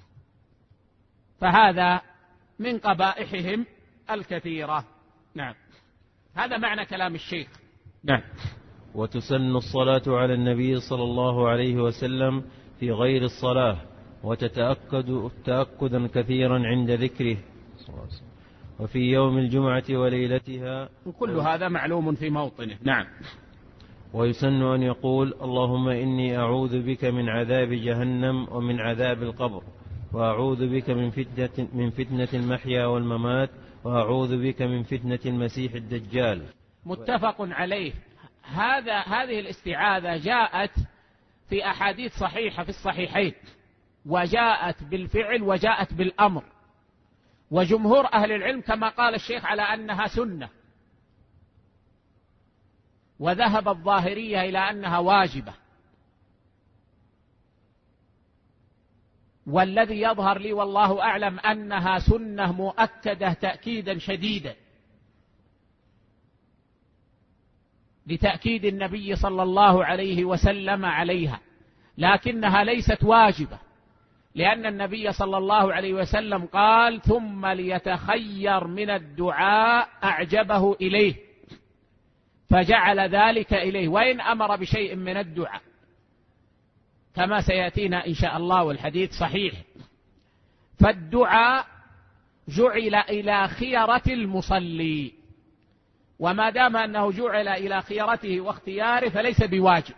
فهذا من قبائحهم الكثيرة. نعم، هذا معنى كلام الشيخ. نعم. وتسن الصلاة على النبي صلى الله عليه وسلم في غير الصلاة، وتتأكد تأكدا كثيرا عند ذكره، وفي يوم الجمعة وليلتها، وكل هذا معلوم في موطنه. نعم. ويسن أن يقول: اللهم إني أعوذ بك من عذاب جهنم ومن عذاب القبر، وأعوذ بك من فتنة المحيا والممات، وأعوذ بك من فتنة المسيح الدجال. متفق عليه. هذه الاستعاذة جاءت في أحاديث صحيحة في الصحيحين، وجاءت بالفعل وجاءت بالأمر، وجمهور أهل العلم كما قال الشيخ على أنها سنة، وذهب الظاهرية إلى أنها واجبة، والذي يظهر لي والله أعلم أنها سنة مؤكدة تأكيدا شديدا، لتأكيد النبي صلى الله عليه وسلم عليها، لكنها ليست واجبة، لأن النبي صلى الله عليه وسلم قال: ثم ليتخير من الدعاء أعجبه إليه، فجعل ذلك إليه، وإن أمر بشيء من الدعاء كما سيأتينا إن شاء الله، والحديث صحيح. فالدعاء جعل إلى خيرة المصلي، وما دام أنه جعل إلى خيرته واختياره فليس بواجب،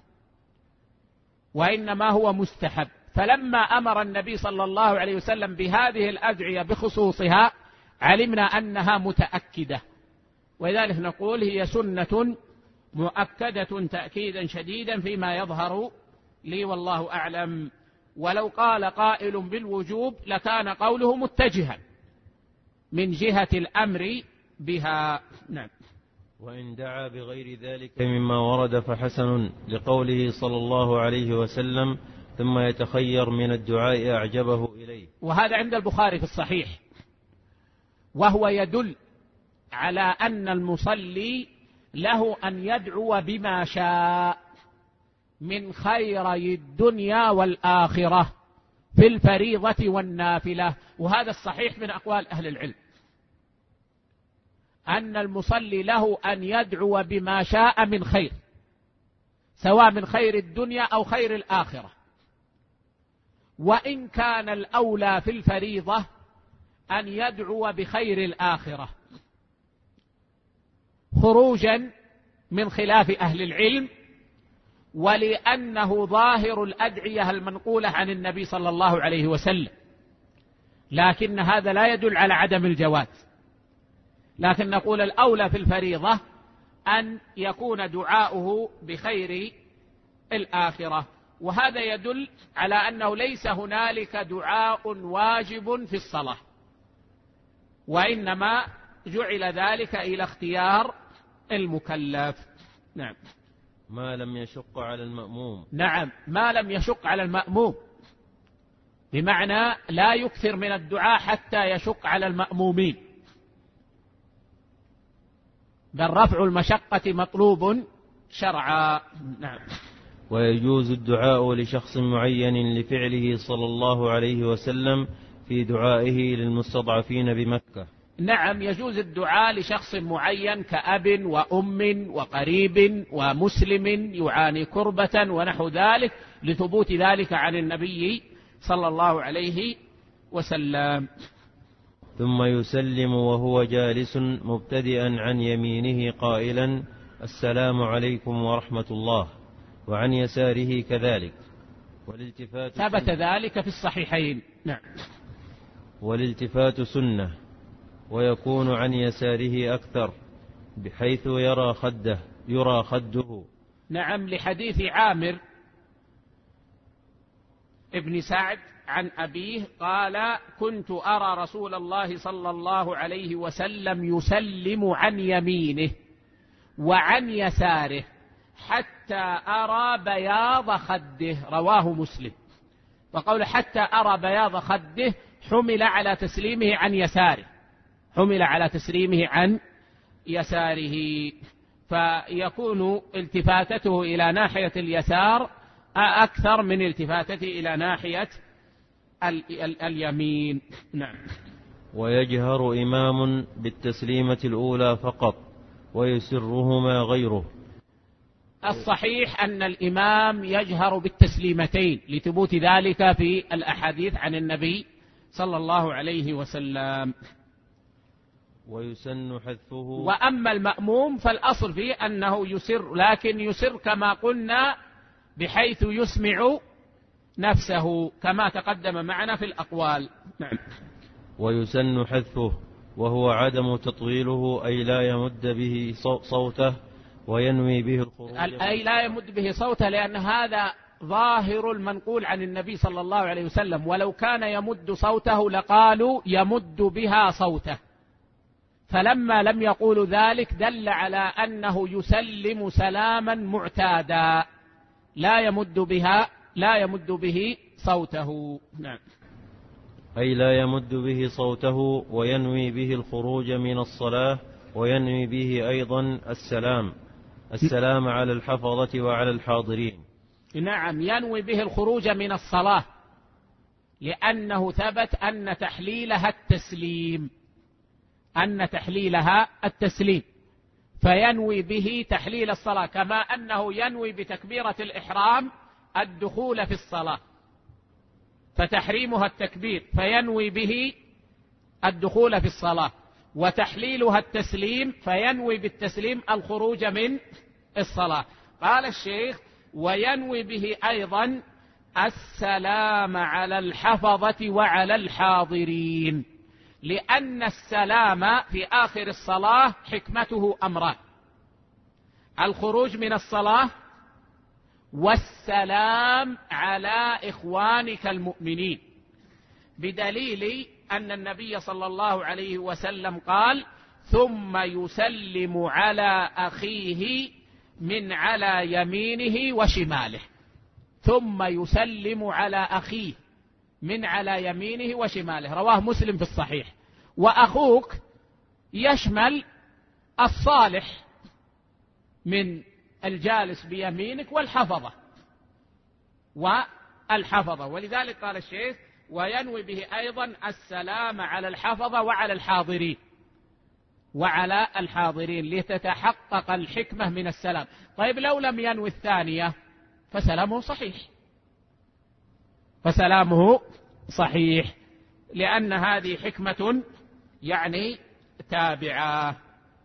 وإنما هو مستحب. فلما أمر النبي صلى الله عليه وسلم بهذه الأدعية بخصوصها علمنا أنها متأكدة، ولذلك نقول هي سنة مؤكدة تأكيدا شديدا فيما يظهر لي والله أعلم. ولو قال قائل بالوجوب لكان قوله متجها من جهة الأمر بها. نعم. وإن دعا بغير ذلك مما ورد فحسن، لقوله صلى الله عليه وسلم: ثم يتخير من الدعاء أعجبه إليه. وهذا عند البخاري في الصحيح، وهو يدل على أن المصلي له أن يدعو بما شاء من خيري الدنيا والآخرة في الفريضة والنافلة، وهذا الصحيح من أقوال أهل العلم، أن المصلي له أن يدعو بما شاء من خير، سواء من خير الدنيا أو خير الآخرة، وإن كان الأولى في الفريضة أن يدعو بخير الآخرة، خروجا من خلاف أهل العلم، ولأنه ظاهر الأدعية المنقولة عن النبي صلى الله عليه وسلم، لكن هذا لا يدل على عدم الجواز، لكن نقول الأولى في الفريضة أن يكون دعاؤه بخير الآخرة، وهذا يدل على أنه ليس هنالك دعاء واجب في الصلاة، وإنما جعل ذلك إلى اختيار المكلف. نعم. ما لم يشق على المأموم. نعم، ما لم يشق على المأموم، بمعنى لا يكثر من الدعاء حتى يشق على المأمومين، بل رفع المشقة مطلوب شرعا. نعم. ويجوز الدعاء لشخص معين لفعله صلى الله عليه وسلم في دعائه للمستضعفين بمكة. نعم، يجوز الدعاء لشخص معين كأب وأم وقريب ومسلم يعاني كربة ونحو ذلك، لثبوت ذلك عن النبي صلى الله عليه وسلم. ثم يسلم وهو جالس مبتدئا عن يمينه قائلا: السلام عليكم ورحمة الله، وعن يساره كذلك. والالتفات ثبت ذلك في الصحيحين. نعم. والالتفات سنة، ويكون عن يساره أكثر بحيث يرى خده. نعم، لحديث عامر بن سعد عن أبيه قال: كنت أرى رسول الله صلى الله عليه وسلم يسلم عن يمينه وعن يساره حتى أرى بياض خده. رواه مسلم. وقول حتى أرى بياض خده حمل على تسليمه عن يساره، حمل على تسليمه عن يساره، فيكون التفاتته إلى ناحية اليسار أكثر من التفاتته إلى ناحية اليمين. نعم. ويجهر إمام بالتسليمة الأولى فقط ويسرهما غيره. الصحيح أن الإمام يجهر بالتسليمتين لثبوت ذلك في الأحاديث عن النبي صلى الله عليه وسلم. ويسن حذفه. وأما المأموم فالأصل فيه أنه يسر، لكن يسر كما قلنا بحيث يسمع نفسه كما تقدم معنا في الأقوال. نعم. ويسن حذفه وهو عدم تطويله، أي لا يمد به صوته وينوي به الخروج. أي لا يمد به صوته، لأن هذا ظاهر المنقول عن النبي صلى الله عليه وسلم، ولو كان يمد صوته لقالوا يمد بها صوته، فلما لم يقولوا ذلك دل على أنه يسلم سلاما معتادا لا يمد به صوته. نعم. أي لا يمد به صوته وينوي به الخروج من الصلاة، وينوي به أيضا السلام على الحفظة وعلى الحاضرين. نعم، ينوي به الخروج من الصلاة، لأنه ثبت أن تحليلها التسليم، فينوي به تحليل الصلاة، كما أنه ينوي بتكبيرة الإحرام الدخول في الصلاة، فتحريمها التكبير فينوي به الدخول في الصلاة، وتحليلها التسليم فينوي بالتسليم الخروج من الصلاة. قال الشيخ: وينوي به أيضا السلام على الحفظة وعلى الحاضرين، لأن السلام في آخر الصلاة حكمته أمران: الخروج من الصلاة والسلام على إخوانك المؤمنين، بدليل أن النبي صلى الله عليه وسلم قال: ثم يسلم على أخيه من على يمينه وشماله. ثم يسلم على أخيه من على يمينه وشماله، رواه مسلم في الصحيح. وأخوك يشمل الصالح من الجالس بيمينك والحفظة، ولذلك قال الشيخ: وينوي به أيضا السلام على الحفظة وعلى الحاضرين لتتحقق الحكمة من السلام. طيب لو لم ينوي الثانية فسلامه صحيح، لأن هذه حكمة تابعة.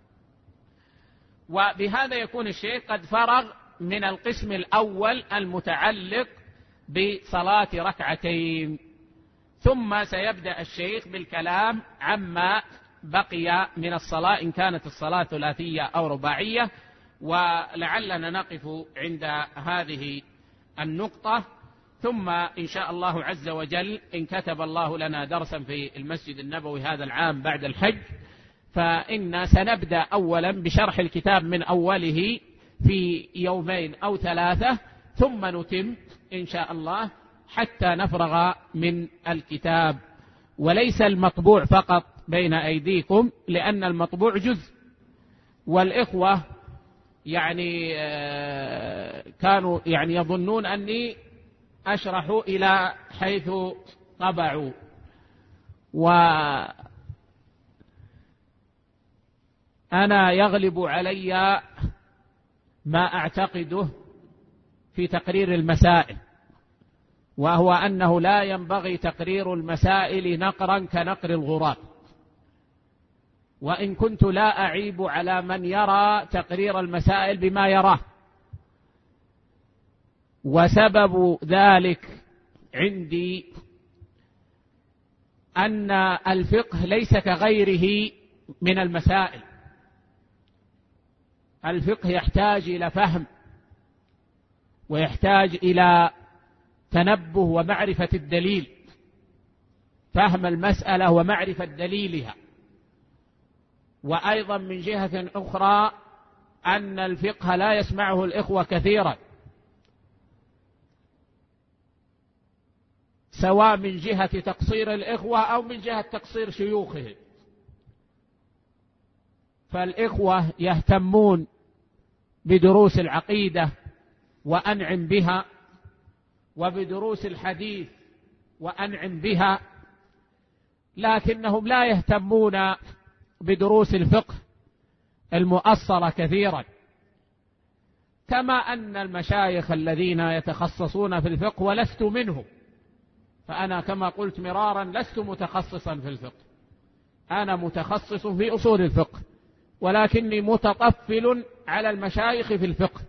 وبهذا يكون الشيخ قد فرغ من القسم الأول المتعلق بصلاة ركعتين، ثم سيبدأ الشيخ بالكلام عما بقي من الصلاة إن كانت الصلاة ثلاثية أو رباعية. ولعلنا نقف عند هذه النقطة، ثم إن شاء الله عز وجل إن كتب الله لنا درسا في المسجد النبوي هذا العام بعد الحج، فإن سنبدأ أولا بشرح الكتاب من أوله في 2 أو 3، ثم نتم إن شاء الله حتى نفرغ من الكتاب. وليس المطبوع فقط بين أيديكم، لأن المطبوع جزء، والإخوة كانوا يظنون أني أشرح إلى حيث طبعوا، وأنا يغلب علي ما أعتقده في تقرير المسائل، وهو أنه لا ينبغي تقرير المسائل نقرا كنقر الغراب، وإن كنت لا أعيب على من يرى تقرير المسائل بما يراه. وسبب ذلك عندي أن الفقه ليس كغيره من المسائل، الفقه يحتاج إلى فهم، ويحتاج إلى تنبه ومعرفة الدليل، فهم المسألة ومعرفة دليلها. وأيضا من جهة أخرى أن الفقه لا يسمعه الإخوة كثيرا، سواء من جهة تقصير الإخوة أو من جهة تقصير شيوخهم. فالإخوة يهتمون بدروس العقيدة وأنعم بها، وبدروس الحديث وأنعم بها، لكنهم لا يهتمون بدروس الفقه المؤصلة كثيرا. كما أن المشايخ الذين يتخصصون في الفقه، ولست منهم، فأنا كما قلت مرارا لست متخصصا في الفقه، أنا متخصص في أصول الفقه، ولكني متطفل على المشايخ في الفقه.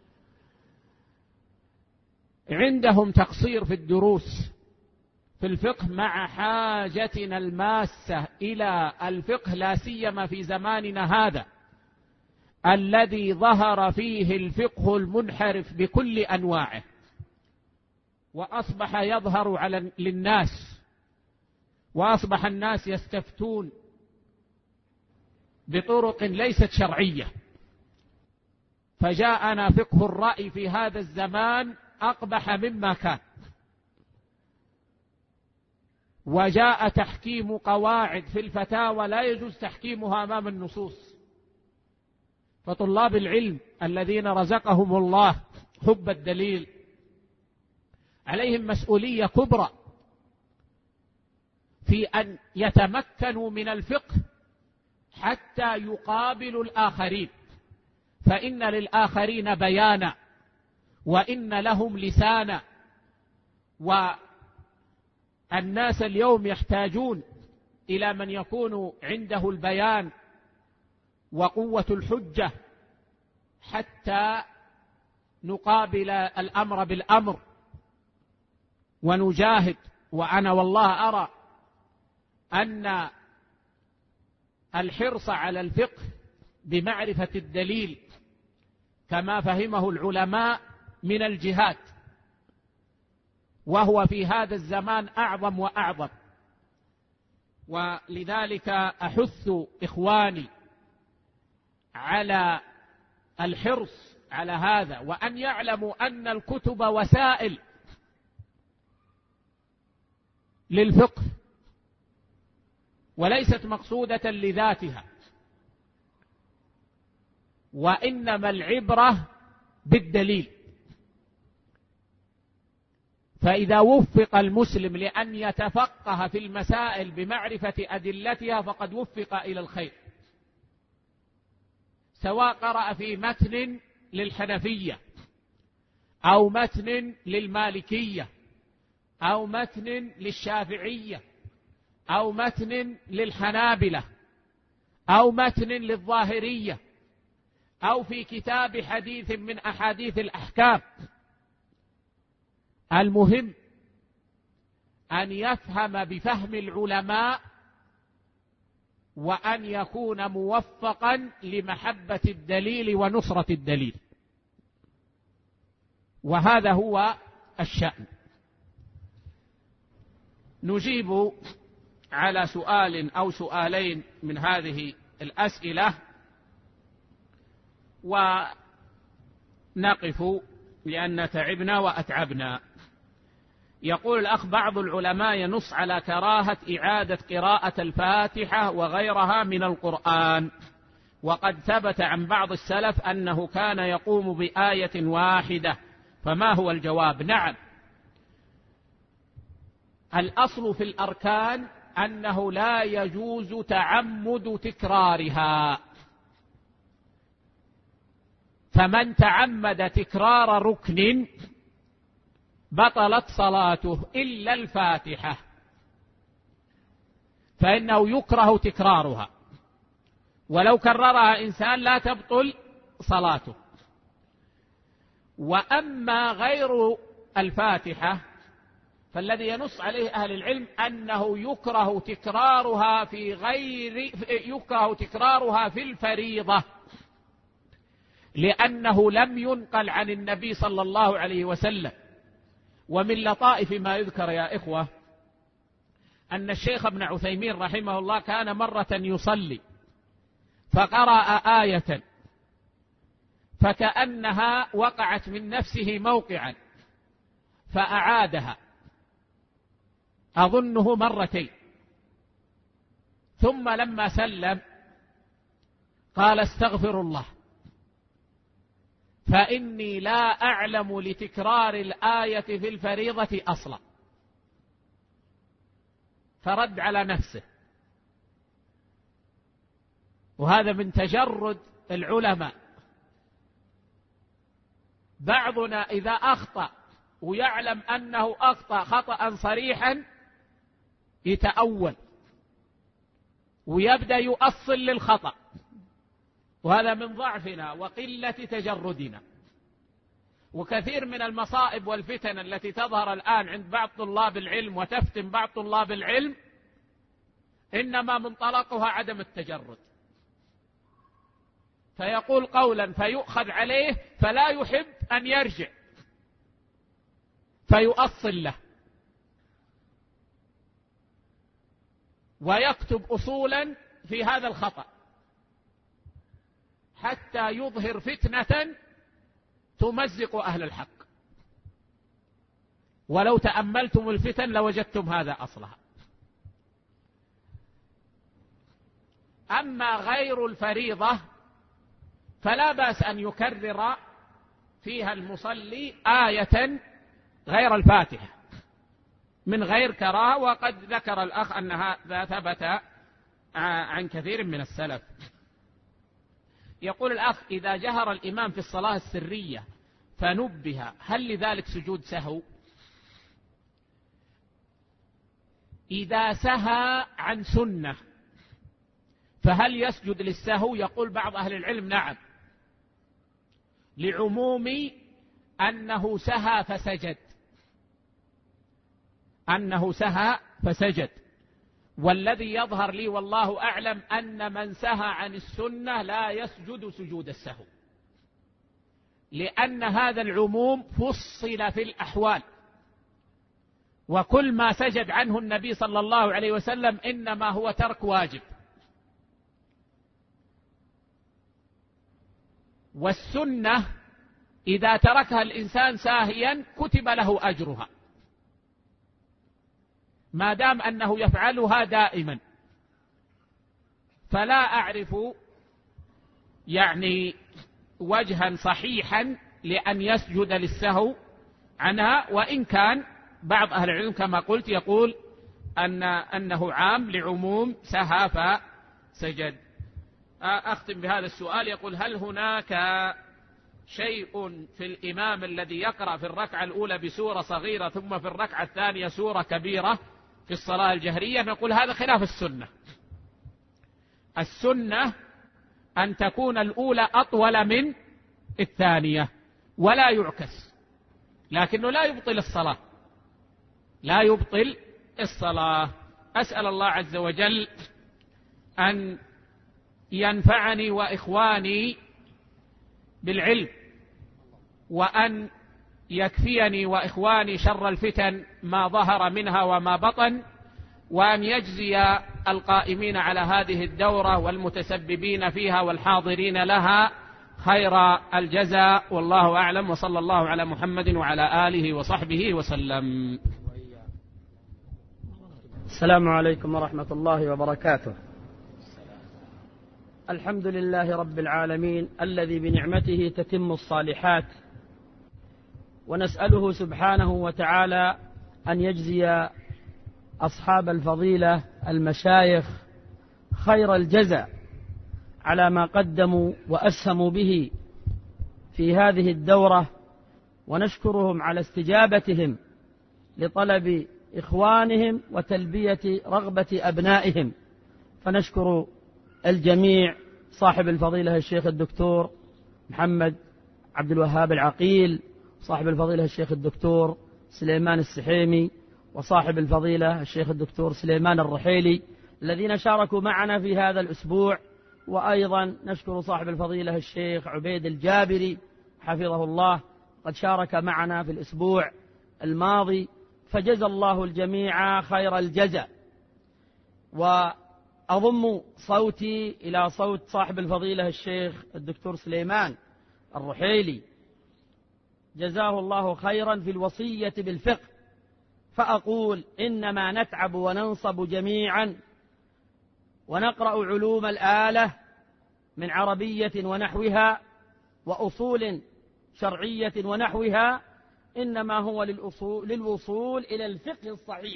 عندهم تقصير في الدروس في الفقه، مع حاجتنا الماسة إلى الفقه، لا سيما في زماننا هذا الذي ظهر فيه الفقه المنحرف بكل أنواعه، وأصبح يظهر للناس، وأصبح الناس يستفتون بطرق ليست شرعية. فجاءنا فقه الرأي في هذا الزمان أقبح مما كان، وجاء تحكيم قواعد في الفتاوى لا يجوز تحكيمها أمام النصوص. فطلاب العلم الذين رزقهم الله حب الدليل عليهم مسؤولية كبرى في أن يتمكنوا من الفقه حتى يقابلوا الآخرين، فإن للآخرين بيانا وإن لهم لسانا، والناس اليوم يحتاجون إلى من يكون عنده البيان وقوة الحجة حتى نقابل الأمر بالأمر ونجاهد. وأنا والله أرى أن الحرص على الفقه بمعرفة الدليل كما فهمه العلماء من الجهاد، وهو في هذا الزمان أعظم وأعظم. ولذلك أحث إخواني على الحرص على هذا، وأن يعلموا أن الكتب وسائل للفقه وليست مقصودة لذاتها، وإنما العبرة بالدليل. فإذا وفق المسلم لأن يتفقه في المسائل بمعرفة أدلتها فقد وفق إلى الخير، سواء قرأ في متن للحنفية أو متن للمالكية أو متن للشافعية أو متن للحنابلة أو متن للظاهرية أو في كتاب حديث من أحاديث الأحكام. المهم أن يفهم بفهم العلماء، وأن يكون موفقا لمحبة الدليل ونصرة الدليل، وهذا هو الشأن. نجيب على سؤال أو سؤالين من هذه الأسئلة ونقف لأن تعبنا وأتعبنا. يقول الأخ: بعض العلماء ينص على كراهة إعادة قراءة الفاتحة وغيرها من القرآن، وقد ثبت عن بعض السلف أنه كان يقوم بآية واحدة، فما هو الجواب؟ نعم، الأصل في الأركان أنه لا يجوز تعمد تكرارها، فمن تعمد تكرار ركن بطلت صلاته إلا الفاتحة، فإنه يكره تكرارها، ولو كررها إنسان لا تبطل صلاته. وأما غير الفاتحة فالذي ينص عليه أهل العلم أنه يكره تكرارها في الفريضة، لأنه لم ينقل عن النبي صلى الله عليه وسلم ومن لطائف ما يذكر يا إخوة أن الشيخ ابن عثيمين رحمه الله كان مرة يصلي فقرأ آية فكأنها وقعت من نفسه موقعا فأعادها أظنه مرتين، ثم لما سلم قال استغفر الله فإني لا أعلم لتكرار الآية في الفريضة أصلا، فرد على نفسه. وهذا من تجرد العلماء. بعضنا إذا أخطأ ويعلم أنه أخطأ خطأ صريحا يتأول ويبدأ يؤصل للخطأ، وهذا من ضعفنا وقلة تجردنا. وكثير من المصائب والفتن التي تظهر الآن عند بعض طلاب العلم وتفتن بعض طلاب العلم إنما منطلقها عدم التجرد، فيقول قولا فيؤخذ عليه فلا يحب أن يرجع فيؤصل له ويكتب أصولا في هذا الخطأ حتى يظهر فتنة تمزق أهل الحق. ولو تأملتم الفتن لوجدتم هذا أصلها. أما غير الفريضة فلا بأس أن يكرر فيها المصلي آية غير الفاتحة من غير كراهة، وقد ذكر الأخ أن هذا ثبت عن كثير من السلف. يقول الأخ إذا جهر الإمام في الصلاة السرية فنبه هل لذلك سجود سهو؟ إذا سهى عن سنة فهل يسجد للسهو؟ يقول بعض أهل العلم نعم، لعموم أنه سهى فسجد، أنه سهى فسجد. والذي يظهر لي والله أعلم أن من سهى عن السنة لا يسجد سجود السهو، لأن هذا العموم فصل في الأحوال، وكل ما سجد عنه النبي صلى الله عليه وسلم إنما هو ترك واجب. والسنة إذا تركها الإنسان ساهيا كتب له أجرها ما دام أنه يفعلها دائما. فلا أعرف يعني وجها صحيحا لأن يسجد للسهو عنها، وإن كان بعض أهل العلم كما قلت يقول أنه عام لعموم سهى فسجد. أختم بهذا السؤال. يقول هل هناك شيء في الإمام الذي يقرأ في الركعة الأولى بسورة صغيرة ثم في الركعة الثانية سورة كبيرة في الصلاة الجهرية؟ نقول هذا خلاف السنة. السنة أن تكون الأولى أطول من الثانية ولا يعكس، لكنه لا يبطل الصلاة، لا يبطل الصلاة. أسأل الله عز وجل أن ينفعني وإخواني بالعلم، وأن يكفيني وإخواني شر الفتن ما ظهر منها وما بطن، وأن يجزي القائمين على هذه الدورة والمتسببين فيها والحاضرين لها خير الجزاء، والله أعلم، وصلى الله على محمد وعلى آله وصحبه وسلم. السلام عليكم ورحمة الله وبركاته. الحمد لله رب العالمين الذي بنعمته تتم الصالحات، ونسأله سبحانه وتعالى أن يجزي أصحاب الفضيلة المشايخ خير الجزاء على ما قدموا وأسهموا به في هذه الدورة، ونشكرهم على استجابتهم لطلب إخوانهم وتلبية رغبة أبنائهم. فنشكر الجميع، صاحب الفضيلة الشيخ الدكتور محمد عبد الوهاب العقيل، صاحب الفضيلة الشيخ الدكتور سليمان السحيمي، وصاحب الفضيلة الشيخ الدكتور سليمان الرحيلي الذين شاركوا معنا في هذا الأسبوع. وأيضا نشكر صاحب الفضيلة الشيخ عبيد الجابري حفظه الله، قد شارك معنا في الأسبوع الماضي، فجزى الله الجميع خير الجزاء. وأضم صوتي إلى صوت صاحب الفضيلة الشيخ الدكتور سليمان الرحيلي جزاه الله خيرا في الوصية بالفقه، فأقول: إنما نتعب وننصب جميعا ونقرأ علوم الآلة من عربية ونحوها وأصول شرعية ونحوها، إنما هو للوصول إلى الفقه الصحيح،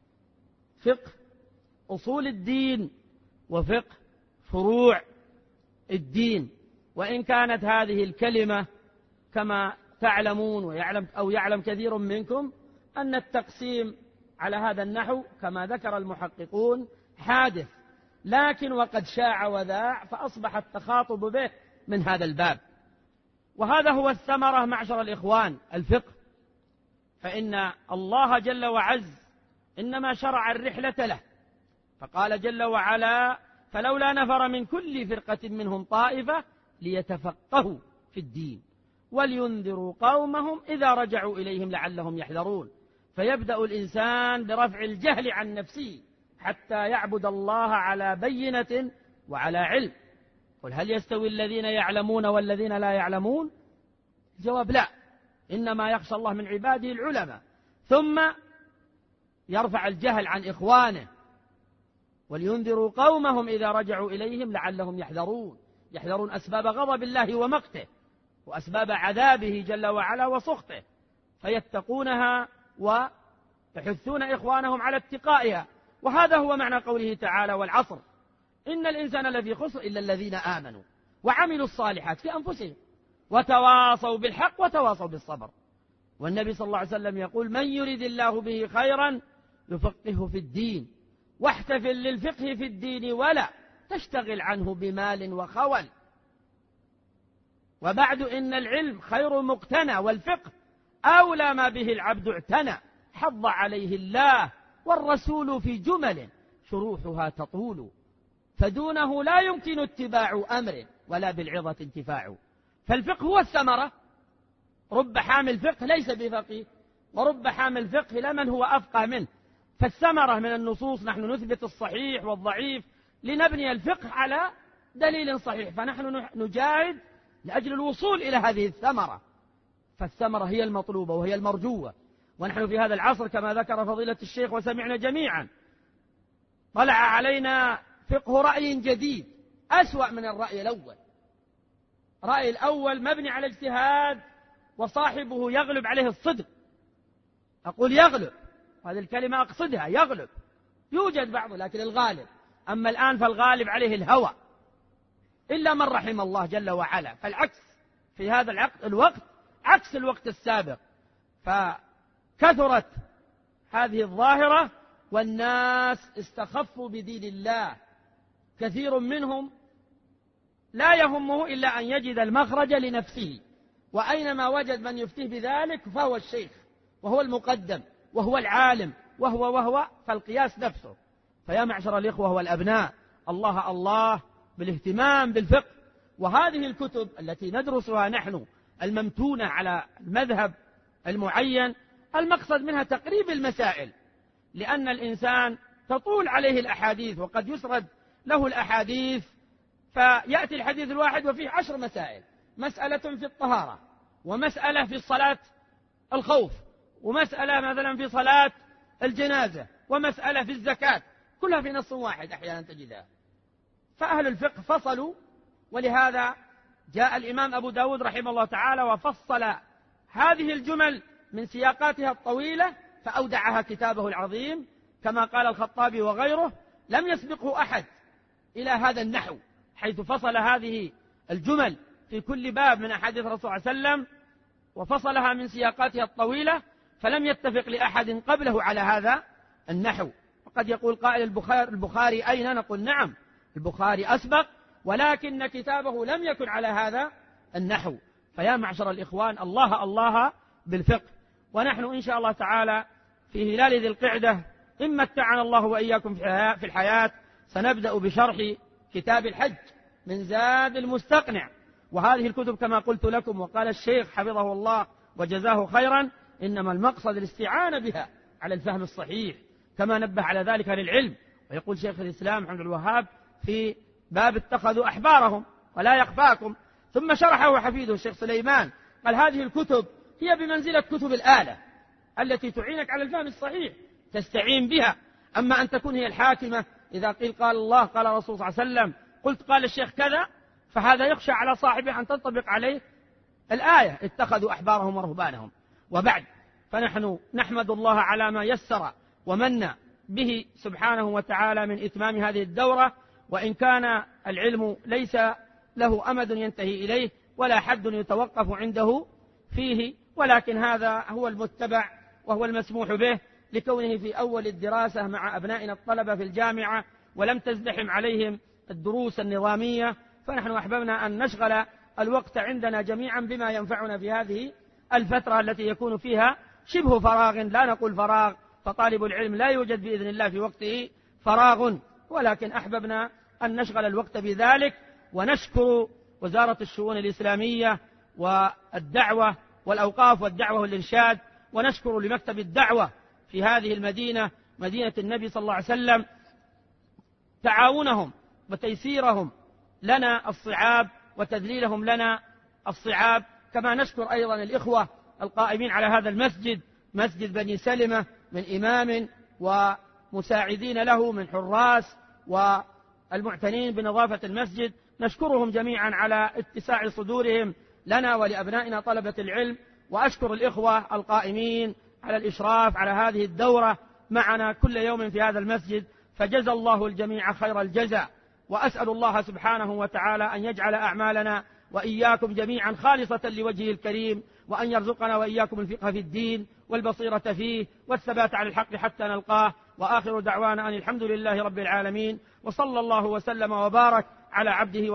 فقه أصول الدين وفقه فروع الدين. وإن كانت هذه الكلمة كما تعلمون ويعلم كثير منكم أن التقسيم على هذا النحو كما ذكر المحققون حادث، لكن وقد شاع وذاع فأصبح التخاطب به من هذا الباب. وهذا هو الثمرة معشر الإخوان، الفقه. فإن الله جل وعز إنما شرع الرحلة له، فقال جل وعلا: فلولا نفر من كل فرقة منهم طائفة ليتفقهوا في الدين ولينذروا قومهم إذا رجعوا إليهم لعلهم يحذرون. فيبدأ الإنسان برفع الجهل عن نفسه حتى يعبد الله على بينة وعلى علم. قل هل يستوي الذين يعلمون والذين لا يعلمون؟ الجواب لا، إنما يخشى الله من عباده العلماء. ثم يرفع الجهل عن إخوانه، ولينذروا قومهم إذا رجعوا إليهم لعلهم يحذرون أسباب غضب الله ومقته وأسباب عذابه جل وعلا وسخطه، فيتقونها ويحثون إخوانهم على اتقائها. وهذا هو معنى قوله تعالى: والعصر إن الإنسان لفي خسر إلا الذين آمنوا وعملوا الصالحات في أنفسهم وتواصوا بالحق وتواصوا بالصبر. والنبي صلى الله عليه وسلم يقول: من يريد الله به خيرا يفقهه في الدين، واحتفل للفقه في الدين ولا تشتغل عنه بمال وخول. وبعد إن العلم خير مقتنى، والفقه أولى ما به العبد اعتنى، حض عليه الله والرسول في جمل شروحها تطول، فدونه لا يمكن اتباع أمر ولا بالعظة انتفاع. فالفقه هو الثمرة. رب حامل فقه ليس بفقيه، ورب حامل فقه لمن هو أفقه منه. فالثمرة من النصوص نحن نثبت الصحيح والضعيف لنبني الفقه على دليل صحيح، فنحن نجاهد لأجل الوصول إلى هذه الثمرة. فالثمرة هي المطلوبة وهي المرجوة. ونحن في هذا العصر كما ذكر فضيلة الشيخ وسمعنا جميعا، طلع علينا فقه رأي جديد أسوأ من الرأي الأول. الرأي الأول مبني على اجتهاد وصاحبه يغلب عليه الصدق. أقول يغلب، هذه الكلمة أقصدها، يغلب. يوجد بعض لكن الغالب. أما الآن فالغالب عليه الهوى إلا من رحم الله جل وعلا. فالعكس في هذا الوقت عكس الوقت السابق، فكثرت هذه الظاهرة والناس استخفوا بدين الله. كثير منهم لا يهمه إلا أن يجد المخرج لنفسه، وأينما وجد من يفتيه بذلك فهو الشيخ وهو المقدم وهو العالم وهو فالقياس نفسه. فيا معشر الإخوة والأبناء، الله بالاهتمام بالفقه. وهذه الكتب التي ندرسها نحن الممتونة على المذهب المعين، المقصد منها تقريب المسائل، لأن الإنسان تطول عليه الأحاديث وقد يسرد له الأحاديث، فيأتي الحديث الواحد وفيه 10 مسائل: مسألة في الطهارة، ومسألة في الصلاة الخوف، ومسألة مثلا في صلاة الجنازة، ومسألة في الزكاة، كلها في نص واحد أحيانا تجدها. فأهل الفقه فصلوا، ولهذا جاء الإمام أبو داود رحمه الله تعالى وفصل هذه الجمل من سياقاتها الطويلة فأودعها كتابه العظيم، كما قال الخطابي وغيره: لم يسبقه أحد إلى هذا النحو، حيث فصل هذه الجمل في كل باب من أحاديث الرسول صلى الله عليه وسلم وفصلها من سياقاتها الطويلة، فلم يتفق لأحد قبله على هذا النحو. وقد يقول قائل: البخاري أين؟ نقول: نعم، البخاري أسبق، ولكن كتابه لم يكن على هذا النحو. فيا معشر الإخوان، الله بالفقه. ونحن إن شاء الله تعالى في هلال ذي القعدة إن متعنا الله وإياكم في الحياة سنبدأ بشرح كتاب الحج من زاد المستقنع. وهذه الكتب كما قلت لكم وقال الشيخ حفظه الله وجزاه خيرا إنما المقصد الاستعانة بها على الفهم الصحيح، كما نبه على ذلك للعلم. ويقول شيخ الإسلام محمد الوهاب في باب اتخذوا أحبارهم ولا يخفاكم، ثم شرحه حفيده الشيخ سليمان قال هذه الكتب هي بمنزلة كتب الآلة التي تعينك على الفهم الصحيح، تستعين بها. أما أن تكون هي الحاكمة، إذا قيل قال الله قال الرسول صلى الله عليه وسلم قلت قال الشيخ كذا، فهذا يخشى على صاحبه أن تنطبق عليه الآية اتخذوا أحبارهم ورهبانهم. وبعد، فنحن نحمد الله على ما يسر ومن به سبحانه وتعالى من إتمام هذه الدورة، وإن كان العلم ليس له أمد ينتهي إليه ولا حد يتوقف عنده فيه، ولكن هذا هو المتبع وهو المسموح به لكونه في أول الدراسة مع أبنائنا الطلبة في الجامعة ولم تزدحم عليهم الدروس النظامية، فنحن أحببنا أن نشغل الوقت عندنا جميعا بما ينفعنا في هذه الفترة التي يكون فيها شبه فراغ، لا نقول فراغ فطالب العلم لا يوجد بإذن الله في وقته فراغ، ولكن أحببنا أن نشغل الوقت بذلك. ونشكر وزارة الشؤون الإسلامية والدعوة والأوقاف والدعوة والإرشاد، ونشكر لمكتب الدعوة في هذه المدينة مدينة النبي صلى الله عليه وسلم تعاونهم وتيسيرهم لنا الصعاب وتذليلهم لنا الصعاب. كما نشكر أيضا الإخوة القائمين على هذا المسجد، مسجد بني سلمة، من إمام ومساعدين له من حراس والمعتنين بنظافة المسجد، نشكرهم جميعا على اتساع صدورهم لنا ولأبنائنا طلبة العلم. وأشكر الإخوة القائمين على الإشراف على هذه الدورة معنا كل يوم في هذا المسجد، فجزى الله الجميع خير الجزاء. وأسأل الله سبحانه وتعالى أن يجعل أعمالنا وإياكم جميعا خالصة لوجهه الكريم، وأن يرزقنا وإياكم الفقه في الدين والبصيرة فيه والثبات على الحق حتى نلقاه. وآخر دعوانا أن الحمد لله رب العالمين، وصلى الله وسلم وبارك على عبده